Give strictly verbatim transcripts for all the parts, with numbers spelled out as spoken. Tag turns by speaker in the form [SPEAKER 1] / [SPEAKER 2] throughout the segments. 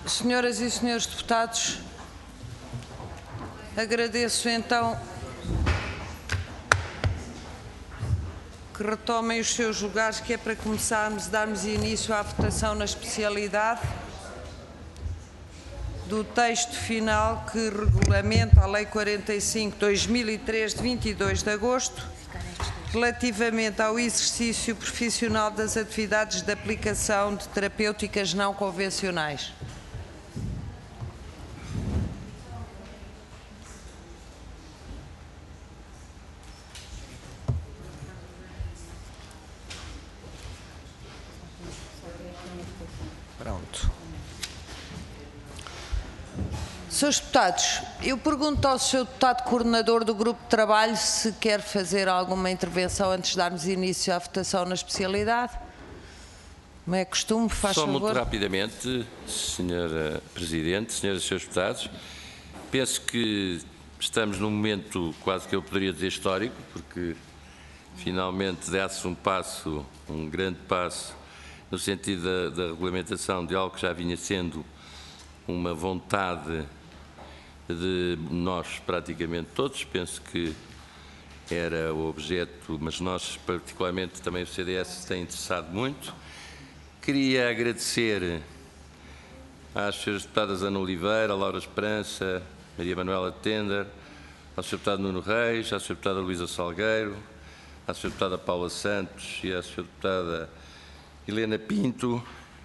[SPEAKER 1] Senhoras e senhores deputados, agradeço então que retomem os seus lugares, que é para começarmos, darmos início à votação na especialidade do texto final que regulamenta a Lei quarenta e cinco barra dois mil e três, de vinte e dois de agosto, relativamente ao exercício profissional das atividades de aplicação de terapêuticas não convencionais. Pronto. Senhores deputados, eu pergunto ao senhor deputado coordenador do grupo de trabalho se quer fazer alguma intervenção antes de darmos início à votação na especialidade. Como é costume, faz
[SPEAKER 2] Só
[SPEAKER 1] favor.
[SPEAKER 2] muito rapidamente, senhora Presidente, senhoras e senhores deputados, penso que estamos num momento quase que eu poderia dizer histórico, porque finalmente dá-se um passo, um grande passo, no sentido da, da regulamentação de algo que já vinha sendo uma vontade de nós praticamente todos. Penso que era o objeto, mas nós particularmente também o C D S tem interessado muito. Queria agradecer às senhoras deputadas Ana Oliveira, Laura Esperança, Maria Manuela Tender, ao senhor deputado Nuno Reis, à senhora deputada Luísa Salgueiro, à senhora deputada Paula Santos e à senhora deputada Helena Pinto,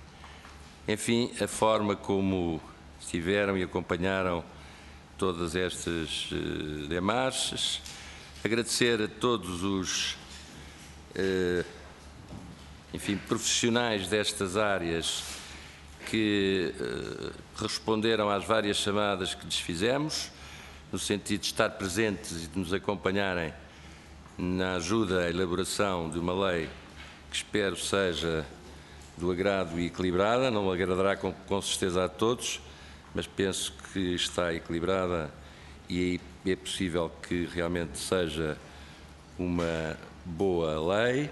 [SPEAKER 2] enfim, a forma como estiveram e acompanharam todas estas uh, demarches. Agradecer a todos os uh, enfim, profissionais destas áreas que uh, responderam às várias chamadas que lhes fizemos, no sentido de estar presentes e de nos acompanharem na ajuda à elaboração de uma lei que espero seja do agrado e equilibrada. Não agradará com, com certeza a todos, mas penso que está equilibrada e é possível que realmente seja uma boa lei.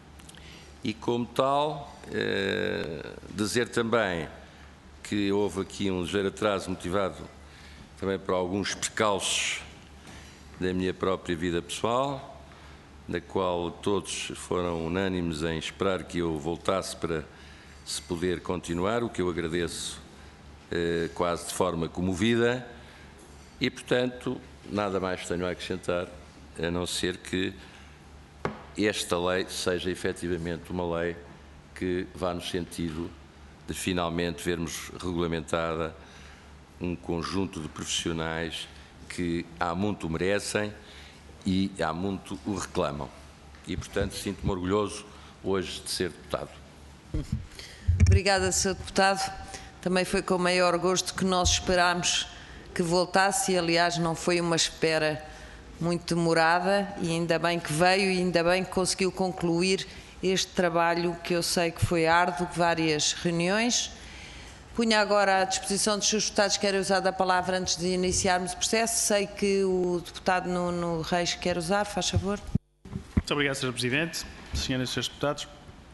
[SPEAKER 2] E como tal, eh, dizer também que houve aqui um ligeiro atraso motivado também por alguns percalços da minha própria vida pessoal, da qual todos foram unânimes em esperar que eu voltasse para se poder continuar, o que eu agradeço eh, quase de forma comovida, e, portanto, nada mais tenho a acrescentar, a não ser que esta lei seja efetivamente uma lei que vá no sentido de finalmente vermos regulamentada um conjunto de profissionais que há muito o merecem e há muito o reclamam. E, portanto, sinto-me orgulhoso hoje de ser deputado.
[SPEAKER 1] Obrigada, senhor deputado. Também foi com maior gosto que nós esperámos que voltasse e, aliás, não foi uma espera muito demorada, e ainda bem que veio e ainda bem que conseguiu concluir este trabalho que eu sei que foi árduo, várias reuniões. Punha agora à disposição dos seus deputados, querem usar a palavra antes de iniciarmos o processo. Sei que o deputado Nuno Reis quer usar, faz favor.
[SPEAKER 3] Muito obrigado, senhor Presidente, senhoras e senhores deputados.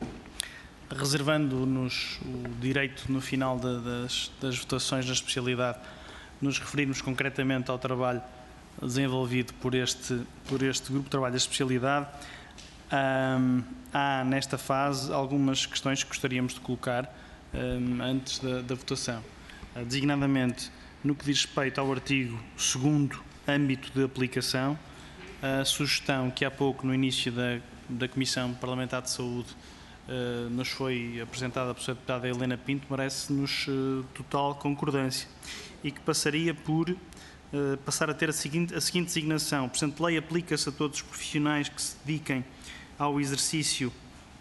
[SPEAKER 3] Reservando-nos o direito, no final de, das, das votações na especialidade, nos referirmos concretamente ao trabalho desenvolvido por este, por este grupo de trabalho da especialidade, um, há nesta fase algumas questões que gostaríamos de colocar um, antes da, da votação. Uh, designadamente, no que diz respeito ao artigo segundo, âmbito de aplicação, a sugestão que há pouco, no início da, da Comissão Parlamentar de Saúde, uh, nos foi apresentada pela senhora deputada Helena Pinto, merece-nos uh, total concordância, e que passaria por Uh, passar a ter a seguinte, a seguinte designação. Portanto, a lei aplica-se a todos os profissionais que se dediquem ao exercício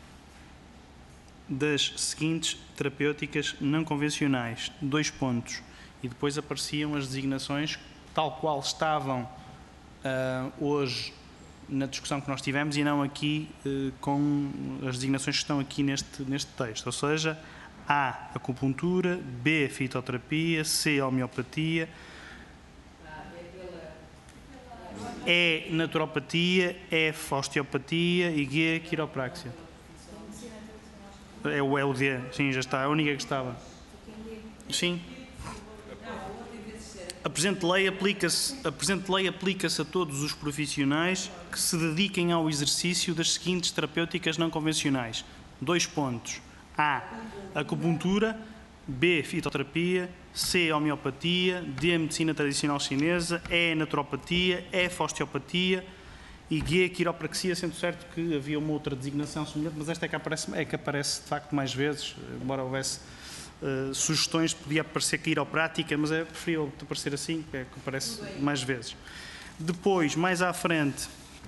[SPEAKER 3] das seguintes terapêuticas não convencionais. Dois pontos. E depois apareciam as designações tal qual estavam uh, hoje na discussão que nós tivemos, e não aqui uh, com as designações que estão aqui neste, neste texto. Ou seja, A, acupuntura, B, fitoterapia, C, homeopatia, E, naturopatia, F, osteopatia e G, quiropraxia. É o, é o D, sim, já está, a única que estava. Sim. A presente lei aplica-se, a presente lei aplica-se a todos os profissionais que se dediquem ao exercício das seguintes terapêuticas não convencionais. Dois pontos. A. Acupuntura. B. Fitoterapia. C. Homeopatia. D. Medicina tradicional chinesa. E. Naturopatia. F. Osteopatia. E G. Quiropraxia, sendo certo que havia uma outra designação semelhante, mas esta é que aparece, é que aparece de facto mais vezes, embora houvesse uh, sugestões, podia aparecer quiroprática, mas é preferível aparecer assim, que é que aparece mais vezes. Depois, mais à frente,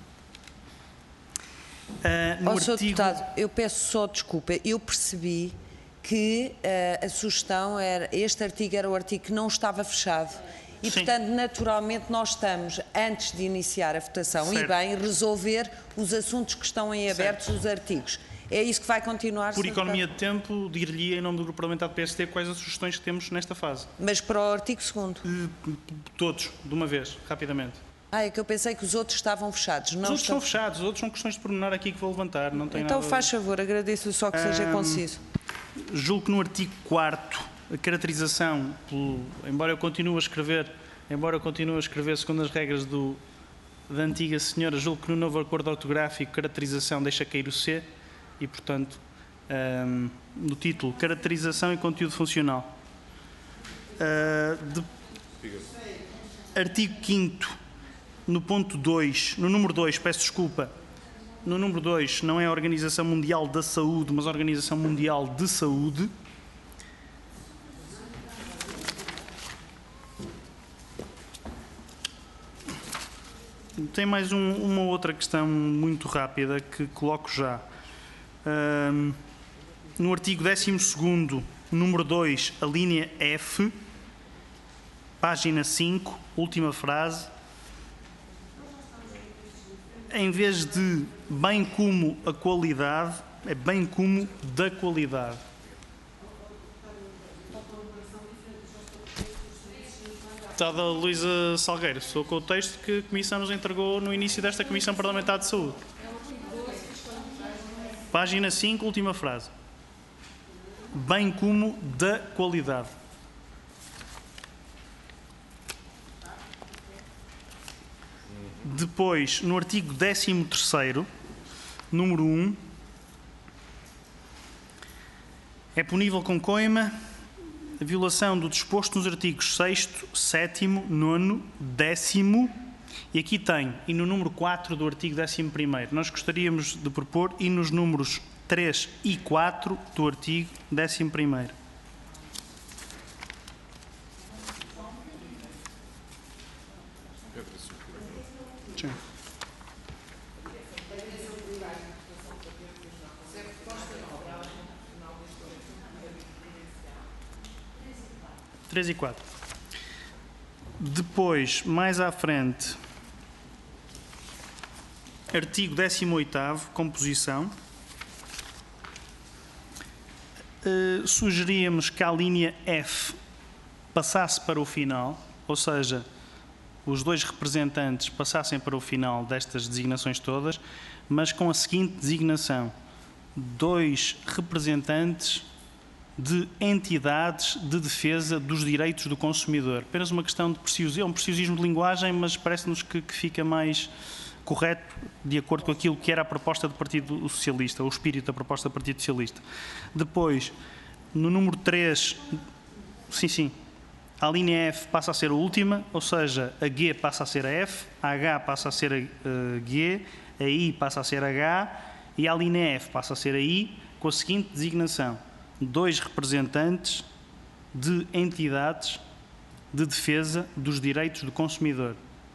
[SPEAKER 3] uh, no
[SPEAKER 1] Ó, senhor
[SPEAKER 3] artigo...
[SPEAKER 1] Deputado, eu peço só desculpa, eu percebi que uh, a sugestão era, este artigo era o artigo que não estava fechado. E,
[SPEAKER 3] Sim.
[SPEAKER 1] portanto, naturalmente, nós estamos, antes de iniciar a votação,
[SPEAKER 3] Certo.
[SPEAKER 1] e bem, resolver os assuntos que estão em abertos,
[SPEAKER 3] Certo.
[SPEAKER 1] os artigos. É isso que vai continuar,
[SPEAKER 3] Por
[SPEAKER 1] senhor
[SPEAKER 3] economia
[SPEAKER 1] Deputado?
[SPEAKER 3] de tempo, dir-lhe em nome do Grupo Parlamentar do P S D quais as sugestões que temos nesta fase.
[SPEAKER 1] Mas para o artigo segundo.
[SPEAKER 3] Uh, Todos, de uma vez, rapidamente.
[SPEAKER 1] Ah, é que eu pensei que os outros estavam fechados.
[SPEAKER 3] Os
[SPEAKER 1] Não
[SPEAKER 3] outros
[SPEAKER 1] estão...
[SPEAKER 3] são fechados, os outros são questões de pormenor aqui que vou levantar. Não tem
[SPEAKER 1] Então,
[SPEAKER 3] nada...
[SPEAKER 1] faz favor, agradeço só que seja
[SPEAKER 3] Um,
[SPEAKER 1] conciso.
[SPEAKER 3] Julgo que no artigo quarto, a caracterização, pelo, embora eu continue a escrever, embora eu continue a escrever segundo as regras do, da antiga senhora, julgo que no novo acordo ortográfico, caracterização deixa cair o C e, portanto, um, no título, caracterização e conteúdo funcional. Uh, de, artigo quinto, no ponto dois, no número dois, peço desculpa, no número dois, não é a Organização Mundial da Saúde, mas a Organização Mundial de Saúde. Tem mais um, uma outra questão muito rápida que coloco já. Um, no artigo décimo segundo, número dois, a linha F, página cinco, última frase. Em vez de bem como a qualidade, é bem como da qualidade. Deputada Luísa Salgueiro, estou com o texto que a Comissão nos entregou no início desta Comissão Parlamentar de Saúde. Página cinco, última frase. Bem como da qualidade. Depois, no artigo décimo terceiro, número um, é punível com coima a violação do disposto nos artigos sexto, sétimo, nono, décimo, e aqui tem, e no número quatro do artigo décimo primeiro. Nós gostaríamos de propor, e nos números três e quatro do artigo décimo primeiro. Sim. três e quatro. Depois, mais à frente, artigo décimo oitavo, composição. Uh, sugeríamos que a linha F passasse para o final, ou seja, os dois representantes passassem para o final destas designações todas, mas com a seguinte designação: dois representantes de entidades de defesa dos direitos do consumidor. Apenas uma questão de preciosismo, é um preciosismo de linguagem, mas parece-nos que, que fica mais correto de acordo com aquilo que era a proposta do Partido Socialista, o espírito da proposta do Partido Socialista. Depois, no número três, sim, sim, a linha F passa a ser a última, ou seja, a G passa a ser a F, a H passa a ser a uh, G, a I passa a ser a H e a linha F passa a ser a I, com a seguinte designação: dois representantes de entidades de defesa dos direitos do consumidor.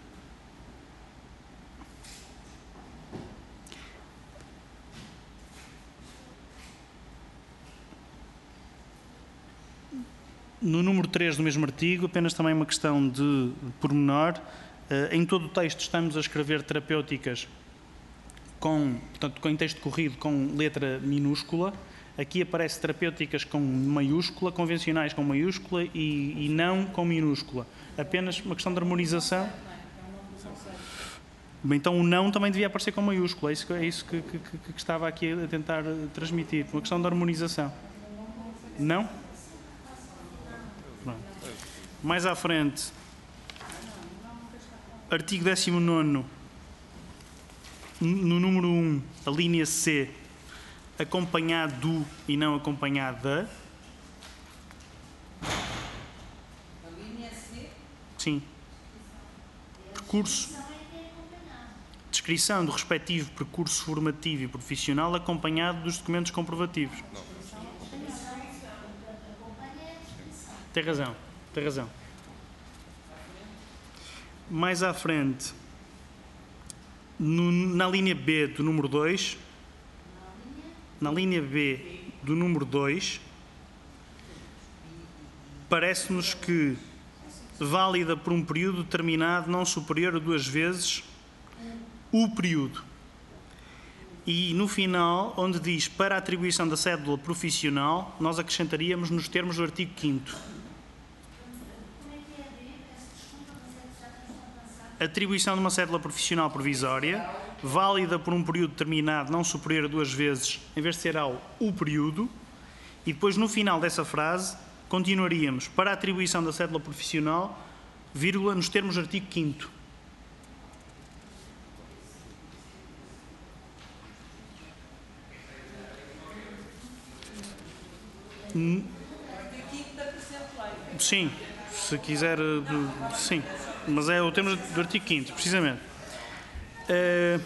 [SPEAKER 3] No número três do mesmo artigo, apenas também uma questão de pormenor. Em todo o texto estamos a escrever terapêuticas com, portanto, em texto corrido com letra minúscula. Aqui aparece terapêuticas com maiúscula, convencionais com maiúscula e, e não com minúscula. Apenas uma questão de harmonização. Bem, então o não também devia aparecer com maiúscula. É isso, é isso que, que, que, que estava aqui a tentar transmitir. Uma questão de harmonização. Não? Pronto. Mais à frente, Artigo dezessemonono, no número um, a linha C, acompanhado do e não acompanhado da.
[SPEAKER 1] A linha C?
[SPEAKER 3] Sim. Percurso. Descrição do respectivo percurso formativo e profissional acompanhado dos documentos comprovativos. Tem razão, tem razão. Mais à frente, no, na linha B do número dois, na linha B do número dois, parece-nos que válida por um período determinado não superior a duas vezes o período. E no final, onde diz para a atribuição da cédula profissional, nós acrescentaríamos nos termos do artigo quinto. Atribuição de uma cédula profissional provisória, válida por um período determinado não superior a duas vezes, em vez de ser ao o período, e depois no final dessa frase continuaríamos para a atribuição da cédula profissional, vírgula, nos termos do artigo quinto. Sim, se quiser, sim, mas é o termo do artigo quinto, precisamente. Uh,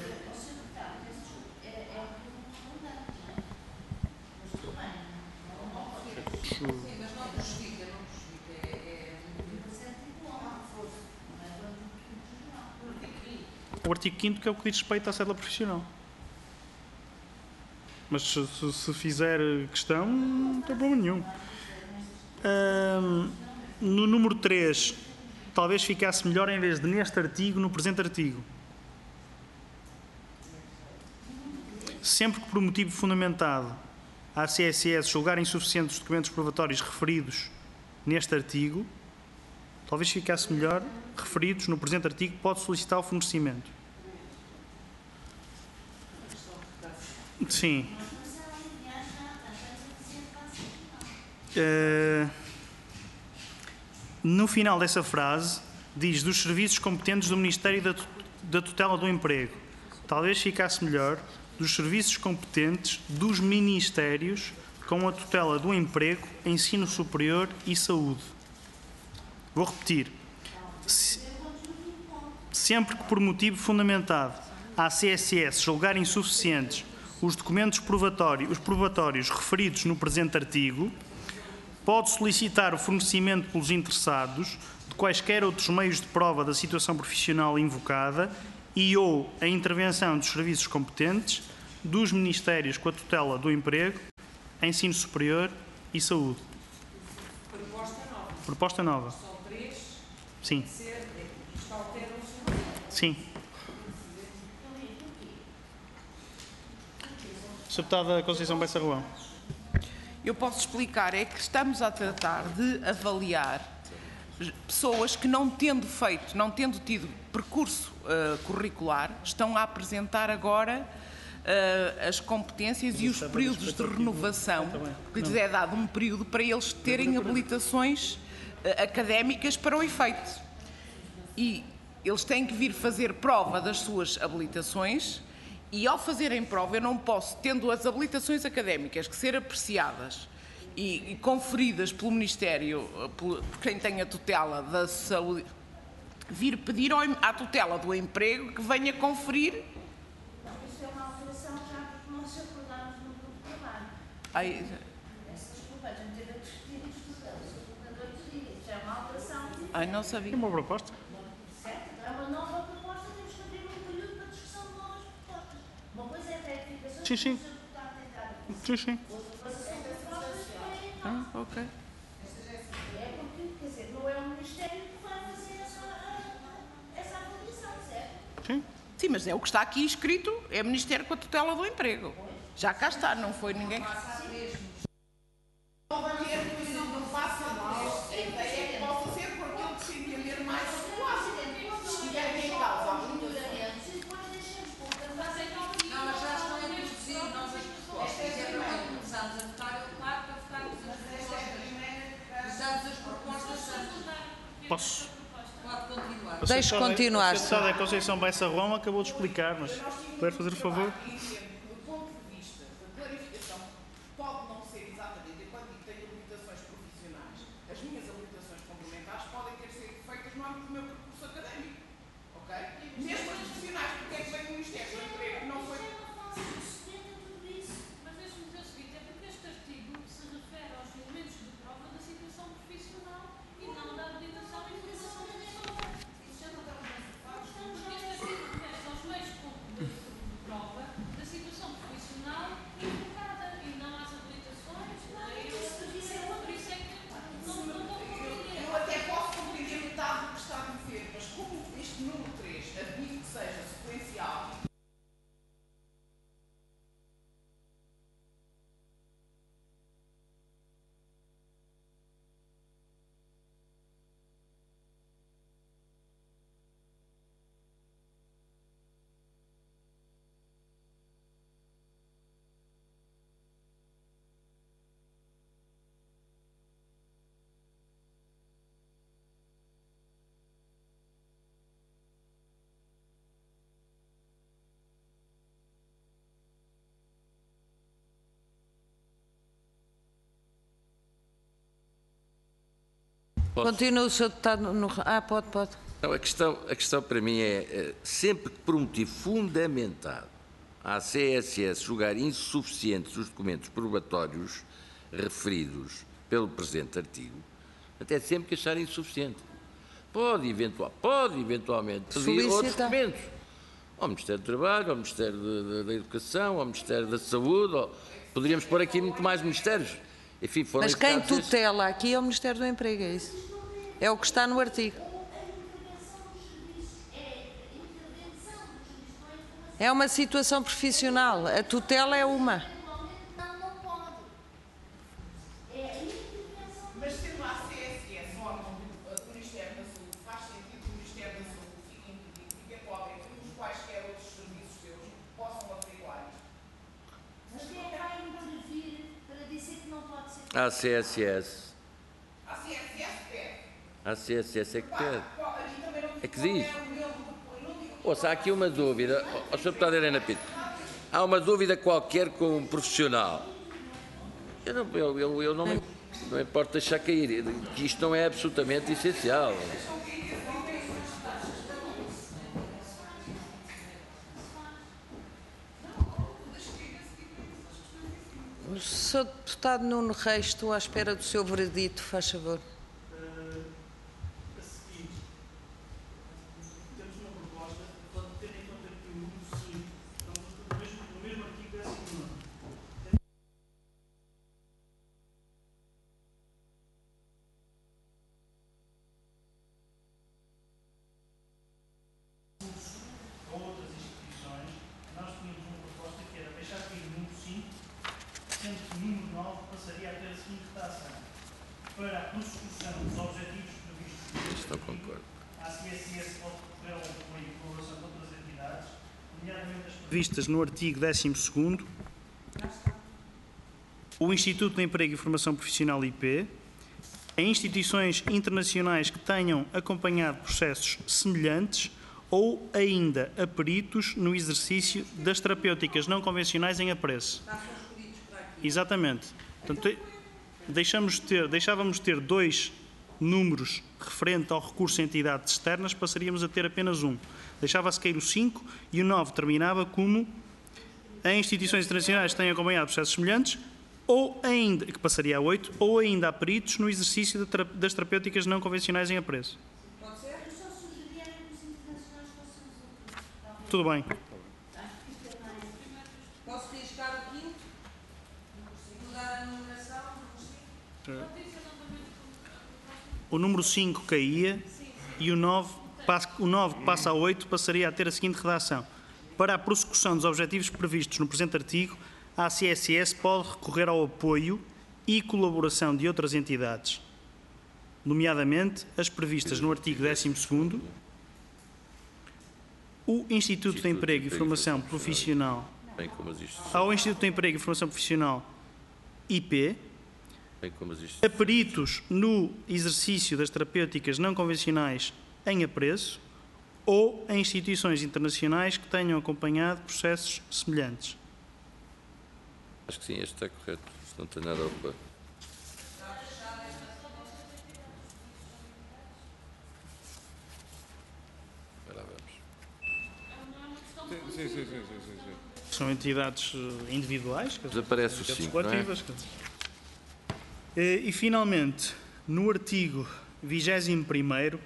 [SPEAKER 3] o artigo quinto que é o que diz respeito à cédula profissional. Mas se, se, se fizer questão, não tem problema nenhum. Uh, no número três, talvez ficasse melhor em vez de neste artigo, no presente artigo. Sempre que por motivo fundamentado a C S S julgar insuficientes os documentos probatórios referidos neste artigo, talvez ficasse melhor, referidos no presente artigo, pode solicitar o fornecimento. Sim. Uh, no final dessa frase, diz dos serviços competentes do Ministério da, da Tutela do Emprego. Talvez ficasse melhor dos serviços competentes dos Ministérios com a tutela do emprego, ensino superior e saúde. Vou repetir. Se, sempre que por motivo fundamentado a C S S julgar insuficientes os documentos probatórios, os probatórios referidos no presente artigo, pode solicitar o fornecimento pelos interessados de quaisquer outros meios de prova da situação profissional invocada e ou a intervenção dos serviços competentes dos Ministérios com a tutela do emprego, ensino superior e saúde.
[SPEAKER 1] Proposta nova.
[SPEAKER 3] Proposta nova.
[SPEAKER 1] São três.
[SPEAKER 3] Sim.
[SPEAKER 1] Ser,
[SPEAKER 3] Sim. Senhora Deputada Conceição Bessa Ruão.
[SPEAKER 4] Eu posso explicar, é que estamos a tratar de avaliar pessoas que não tendo feito, não tendo tido percurso uh, curricular, estão a apresentar agora uh, as competências e os períodos de renovação, que lhes é dado um período para eles terem habilitações uh, académicas para o efeito. E eles têm que vir fazer prova das suas habilitações. E ao fazerem prova, eu não posso, tendo as habilitações académicas que ser apreciadas e, e conferidas pelo Ministério, por, por quem tem a tutela da saúde, vir pedir ao, à tutela do emprego que venha conferir.
[SPEAKER 5] Não, isso é uma alteração já porque nós acordámos no grupo de trabalho.
[SPEAKER 4] Ai,
[SPEAKER 5] Peço desculpa, a gente teve a discutir isto durante oito dias. Já é uma alteração.
[SPEAKER 4] ai, não sabia.
[SPEAKER 3] É uma proposta.
[SPEAKER 5] Certo? É uma nova proposta, temos que abrir um período para discussão de novas propostas. Uma coisa é a retificação.
[SPEAKER 3] Sim, sim. Sim, sim.
[SPEAKER 5] Outra coisa são propostas para
[SPEAKER 4] Ah, ok.
[SPEAKER 5] É porque, quer dizer, não é o Ministério que vai fazer essa, essa avaliação, certo?
[SPEAKER 3] Sim.
[SPEAKER 4] Sim, mas é o que está aqui escrito, é Ministério com a tutela do emprego. Já cá está, não foi ninguém.
[SPEAKER 3] Posso?
[SPEAKER 1] Pode continuar.
[SPEAKER 3] A
[SPEAKER 1] deixe
[SPEAKER 3] deputada-
[SPEAKER 1] continuar.
[SPEAKER 3] A deputada Conceição Bessa Roma acabou de explicar, mas puder fazer o favor?
[SPEAKER 4] Do ponto de vista da clarificação, pode não ser exatamente, eu quando digo que tenho habilitações profissionais, as minhas habilitações complementares podem ter sido feitas no âmbito do meu percurso académico, ok? Mesmo as profissionais, porque é que vem o Ministério do Emprego, não foi...
[SPEAKER 5] Mas deixe-me dizer o seguinte, é porque este artigo se refere aos elementos de prova da situação profissional e não da habilitação e formação da pessoa. Isso já não está bem. Porque este artigo refere-se aos meios de prova da situação profissional invocada e não às habilitações. Não, por isso é que não não estou a compreender.
[SPEAKER 4] Eu até posso compreender metade do que está a dizer, mas como este número três admite que seja sequencial,
[SPEAKER 2] Posso?
[SPEAKER 1] Continua o senhor deputado no... Ah, pode, pode.
[SPEAKER 2] Não, a, questão, a questão para mim é, é, sempre que por um motivo fundamentado a C S S julgar insuficientes os documentos probatórios referidos pelo presente artigo, até sempre que achar insuficiente. Pode, eventual, pode eventualmente pedir outros
[SPEAKER 1] Solicita.
[SPEAKER 2] documentos. Ao Ministério do Trabalho, ao Ministério da, da Educação, ao Ministério da Saúde, ou, poderíamos pôr aqui muito mais ministérios. Enfim, foram
[SPEAKER 1] Mas quem
[SPEAKER 2] indicados estes.
[SPEAKER 1] tutela aqui é o Ministério do Emprego, é isso? É o que está no artigo. É uma situação profissional. A tutela é uma.
[SPEAKER 5] Não, não pode. É a intervenção.
[SPEAKER 4] mas sendo a C S S órgão do Ministério da Saúde, faz sentido que o Ministério da Saúde fique impedido de que podem os quaisquer outros serviços seus possam averiguar isto.
[SPEAKER 5] Mas quem é que vai intervir para dizer que não pode ser?
[SPEAKER 2] A C S S.
[SPEAKER 4] A C S S pede.
[SPEAKER 2] A C S S é que pede.
[SPEAKER 4] E também não
[SPEAKER 2] É que
[SPEAKER 4] qual
[SPEAKER 2] diz.
[SPEAKER 4] é o modelo de apoio, não digo
[SPEAKER 2] Ouça, há aqui uma dúvida. Ó, senhor Deputado Helena Pinto, há uma dúvida qualquer com um profissional. Eu não, eu, eu, eu não, me, não me importo deixar cair, que isto não é absolutamente essencial.
[SPEAKER 1] O senhor deputado Nuno Reis, estou à espera do seu veredito, faz favor.
[SPEAKER 3] A seguir, temos uma proposta, pode ter em conta que o número cinco, estamos no mesmo, no mesmo artigo décimo nono. A outras instituições, nós tínhamos uma proposta que era deixar cair o número cinco, sendo que o número nove passaria a ter a seguinte redação: para a prossecução dos objetivos previstos
[SPEAKER 2] Isto não concordo.
[SPEAKER 3] a C S S pode recorrer ao apoio e colaboração com outras entidades, nomeadamente as previstas no artigo décimo segundo, o Instituto de Emprego e Formação Profissional I P, a instituições internacionais que tenham acompanhado processos semelhantes ou ainda a peritos no exercício das terapêuticas não convencionais em apreço. Exatamente. Portanto, deixamos de ter, deixávamos de ter dois números referente ao recurso a entidades externas, passaríamos a ter apenas um. Deixava-se cair o cinco e o nove terminava como em instituições internacionais que tenham acompanhado processos semelhantes, ou ainda, que passaria a oito, ou ainda a peritos no exercício de tra- das terapêuticas não convencionais em apreço.
[SPEAKER 5] Eu só sugeria que os internacionais fossem os outros.
[SPEAKER 3] Tudo bem.
[SPEAKER 1] Posso riscar o quinto? Mudar a numeração?
[SPEAKER 3] O número cinco caía e o nove, passa, o nove que passa a oito passaria a ter a seguinte redação: para a prossecução dos objetivos previstos no presente artigo, a C S S pode recorrer ao apoio e colaboração de outras entidades, nomeadamente as previstas no artigo décimo segundo, o Instituto de Emprego e Formação Profissional,
[SPEAKER 2] Bem como as instituições.
[SPEAKER 3] ao Instituto de Emprego e Formação Profissional I P,
[SPEAKER 2] Bem como as
[SPEAKER 3] a
[SPEAKER 2] instituições.
[SPEAKER 3] peritos no exercício das terapêuticas não convencionais em apreço ou em instituições internacionais que tenham acompanhado processos semelhantes.
[SPEAKER 2] Acho que sim, este está correto. Não tem nada a ocupar. Agora vamos.
[SPEAKER 6] Sim, sim, sim, sim, sim, sim.
[SPEAKER 3] São entidades individuais, quer dizer,
[SPEAKER 2] Desaparece o
[SPEAKER 3] entidades
[SPEAKER 2] cinco, não é?
[SPEAKER 3] coletivas, quer dizer. E, e, finalmente, no artigo vigésimo primeiro,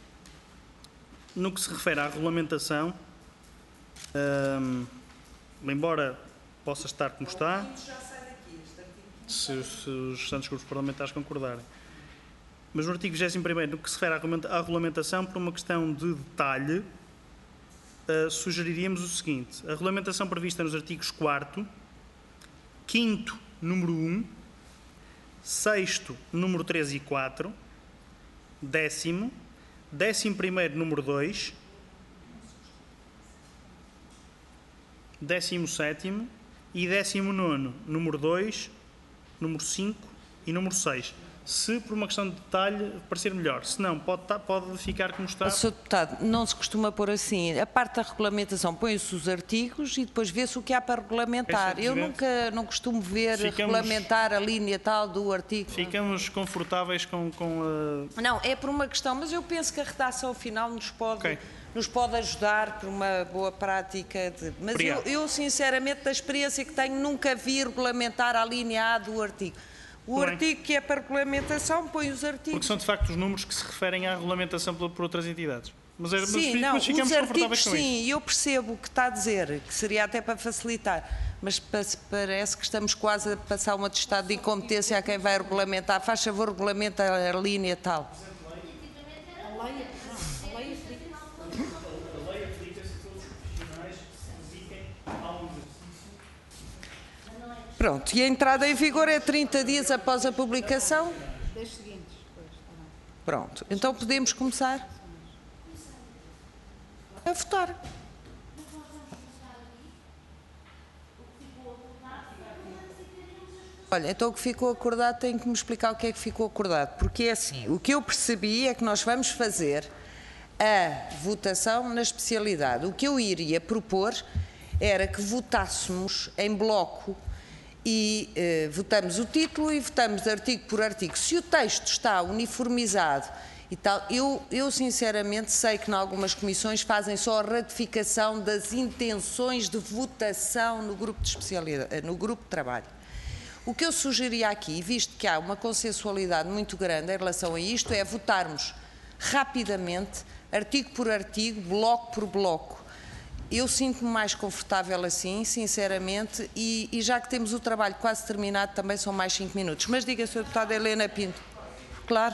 [SPEAKER 3] no que se refere à regulamentação, hum, embora possa estar como está, se, se os santos grupos parlamentares concordarem, mas no artigo vigésimo primeiro, no que se refere à regulamentação, por uma questão de detalhe, uh, sugeriríamos o seguinte: a regulamentação prevista nos artigos quarto, quinto, número um, sexto, número três e quatro, décimo, décimo primeiro, número dois, décimo sétimo e décimo nono, número dois, número cinco e número seis. Se por uma questão de detalhe parecer melhor, se não, pode, pode ficar como está.
[SPEAKER 1] senhor Deputado, não se costuma pôr assim. A parte da regulamentação põe-se os artigos e depois vê-se o que há para regulamentar. Eu nunca não costumo ver ficamos, regulamentar a linha tal do artigo.
[SPEAKER 3] Ficamos confortáveis com, com a...
[SPEAKER 1] Não, é por uma questão, mas eu penso que a redação final nos pode, okay. nos pode ajudar por uma boa prática. De, mas eu, eu, sinceramente, da experiência que tenho, nunca vi regulamentar a linha A do artigo. O
[SPEAKER 3] Bem.
[SPEAKER 1] artigo que é para regulamentação põe os artigos.
[SPEAKER 3] Porque são de facto os números que se referem à regulamentação por, por outras entidades. Mas,
[SPEAKER 1] sim,
[SPEAKER 3] mas,
[SPEAKER 1] não,
[SPEAKER 3] mas ficamos
[SPEAKER 1] os
[SPEAKER 3] confortáveis
[SPEAKER 1] artigos
[SPEAKER 3] com
[SPEAKER 1] sim,
[SPEAKER 3] isso.
[SPEAKER 1] eu percebo o que está a dizer, que seria até para facilitar, mas parece que estamos quase a passar um atestado de incompetência a quem vai regulamentar. Faz favor, regulamenta a linha tal.
[SPEAKER 5] A lei aplica-se a todos os profissionais que se dediquem ao exercício.
[SPEAKER 1] Pronto, e a entrada em vigor é trinta dias após a publicação?
[SPEAKER 7] Das seguintes.
[SPEAKER 1] Pronto, então podemos começar a votar. Olha, então o que ficou acordado tem que me explicar o que é que ficou acordado, porque é assim, o que eu percebi é que nós vamos fazer a votação na especialidade. O que eu iria propor era que votássemos em bloco e eh, votamos o título e votamos artigo por artigo. Se o texto está uniformizado e tal, eu, eu sinceramente sei que em algumas comissões fazem só a ratificação das intenções de votação no grupo de especialidade, no grupo de trabalho. O que eu sugeria aqui, visto que há uma consensualidade muito grande em relação a isto, é votarmos rapidamente, artigo por artigo, bloco por bloco. Eu sinto-me mais confortável assim, sinceramente, e, e já que temos o trabalho quase terminado, também são mais cinco minutos. Mas diga, senhora Deputada Helena Pinto. Claro.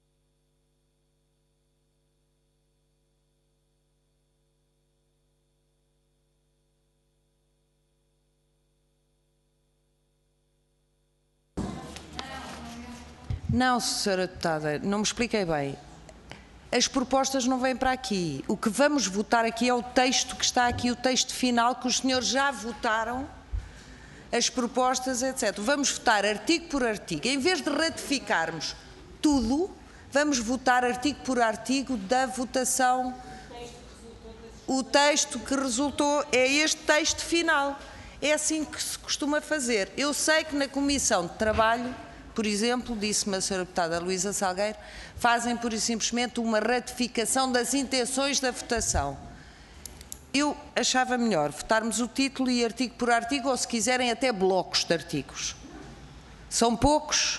[SPEAKER 1] Não, senhora Deputada, não me expliquei bem. As propostas não vêm para aqui. O que vamos votar aqui é o texto que está aqui, o texto final, que os senhores já votaram, as propostas, etcétera. Vamos votar artigo por artigo. Em vez de ratificarmos tudo, vamos votar artigo por artigo da votação. O texto que resultou é este texto final. É assim que se costuma fazer. Eu sei que na Comissão de Trabalho, por exemplo, disse-me a senhora Deputada Luísa Salgueiro, fazem pura e simplesmente uma ratificação das intenções da votação. Eu achava melhor votarmos o título e artigo por artigo, ou se quiserem até blocos de artigos. São poucos.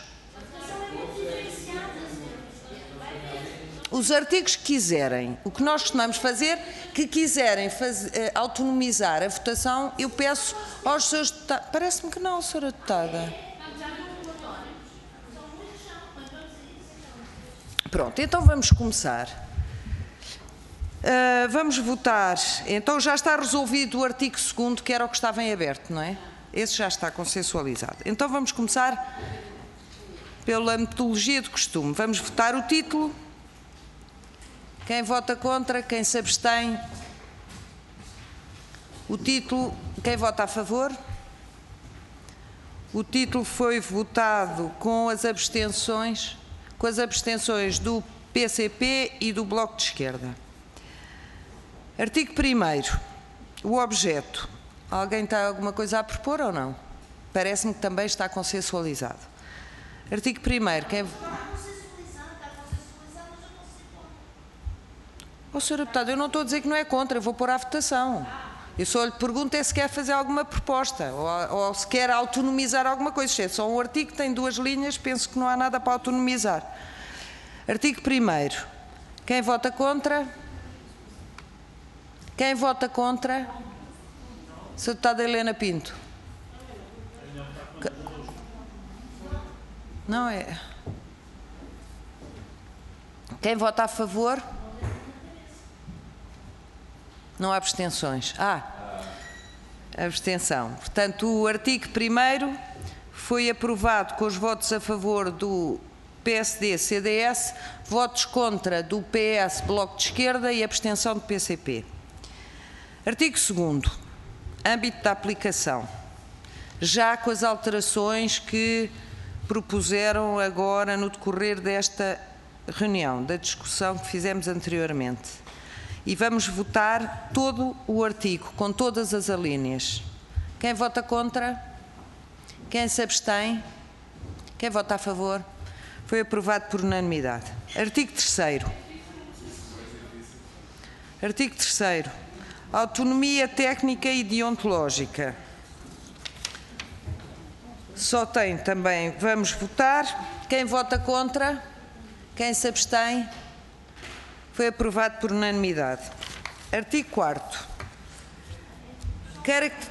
[SPEAKER 1] Os artigos que quiserem, o que nós costumamos fazer, que quiserem faz, eh, autonomizar a votação, eu peço aos seus deputados. Parece-me que não, senhora Deputada. Pronto, então vamos começar. Uh, vamos votar. Então já está resolvido o artigo segundo, que era o que estava em aberto, não é? Esse já está consensualizado. Então vamos começar pela metodologia de costume. Vamos votar o título. Quem vota contra, quem se abstém. O título, quem vota a favor. O título foi votado com as abstenções. Com as abstenções do P C P e do Bloco de Esquerda. Artigo primeiro. O objeto. Alguém tem alguma coisa a propor ou não? Parece-me que também está consensualizado. Artigo primeiro. Quem... Oh, senhora Deputada, eu não estou a dizer que não é contra, eu vou pôr à votação. Eu só lhe pergunto é se quer fazer alguma proposta ou, ou se quer autonomizar alguma coisa. Se é só um artigo que tem duas linhas, penso que não há nada para autonomizar. Artigo primeiro. Quem vota contra? Quem vota contra? senhora Deputada Helena Pinto. Não é. Quem vota a favor? Não há abstenções. Ah, abstenção. Portanto, o artigo primeiro foi aprovado com os votos a favor do P S D, C D S, votos contra do P S, Bloco de Esquerda e abstenção do P C P. Artigo segundo. Âmbito da aplicação. Já com as alterações que propuseram agora no decorrer desta reunião, da discussão que fizemos anteriormente. E vamos votar todo o artigo, com todas as alíneas. Quem vota contra? Quem se abstém? Quem vota a favor? Foi aprovado por unanimidade. Artigo terceiro. Artigo terceiro. Autonomia técnica e deontológica. Só tem também, vamos votar. Quem vota contra? Quem se abstém? Foi aprovado por unanimidade. Artigo quarto. Quer que...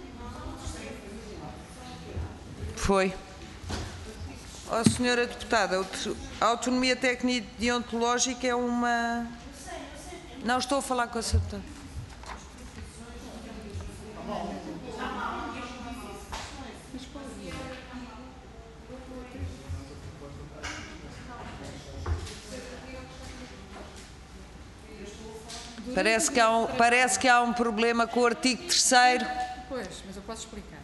[SPEAKER 1] Foi. Ó, oh, senhora Deputada, a autonomia técnica e deontológica é uma... Não, estou a falar com a senhora Deputada. Parece que, há um, parece que há um problema com o artigo terceiro.
[SPEAKER 6] Pois, mas eu posso explicar.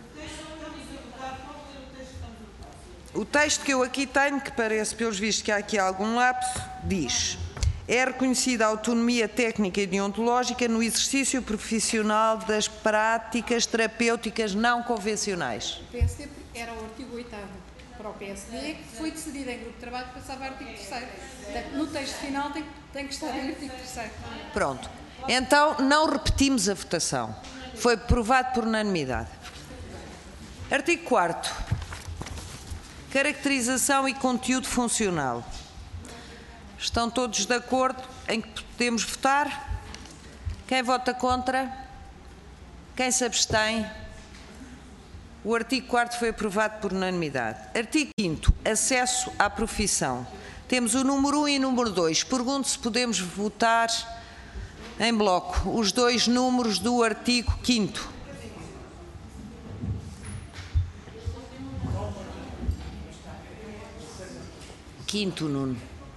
[SPEAKER 1] O texto que eu aqui tenho, que parece, pelos vistos, que há aqui algum lapso, diz: é reconhecida a autonomia técnica e deontológica no exercício profissional das práticas terapêuticas não convencionais.
[SPEAKER 6] O P S D era o artigo oitavo para o P S D, que foi decidido em grupo de trabalho que passava ao artigo terceiro. No texto final tem, tem que estar em artigo terceiro.
[SPEAKER 1] Pronto. Então, não repetimos a votação. Foi aprovado por unanimidade. Artigo quarto. Caracterização e conteúdo funcional. Estão todos de acordo em que podemos votar? Quem vota contra? Quem se abstém? O artigo quarto foi aprovado por unanimidade. Artigo quinto. Acesso à profissão. Temos o número um e o número dois. Pergunto se podemos votar em bloco os dois números do artigo quinto. Quinto, Nuno.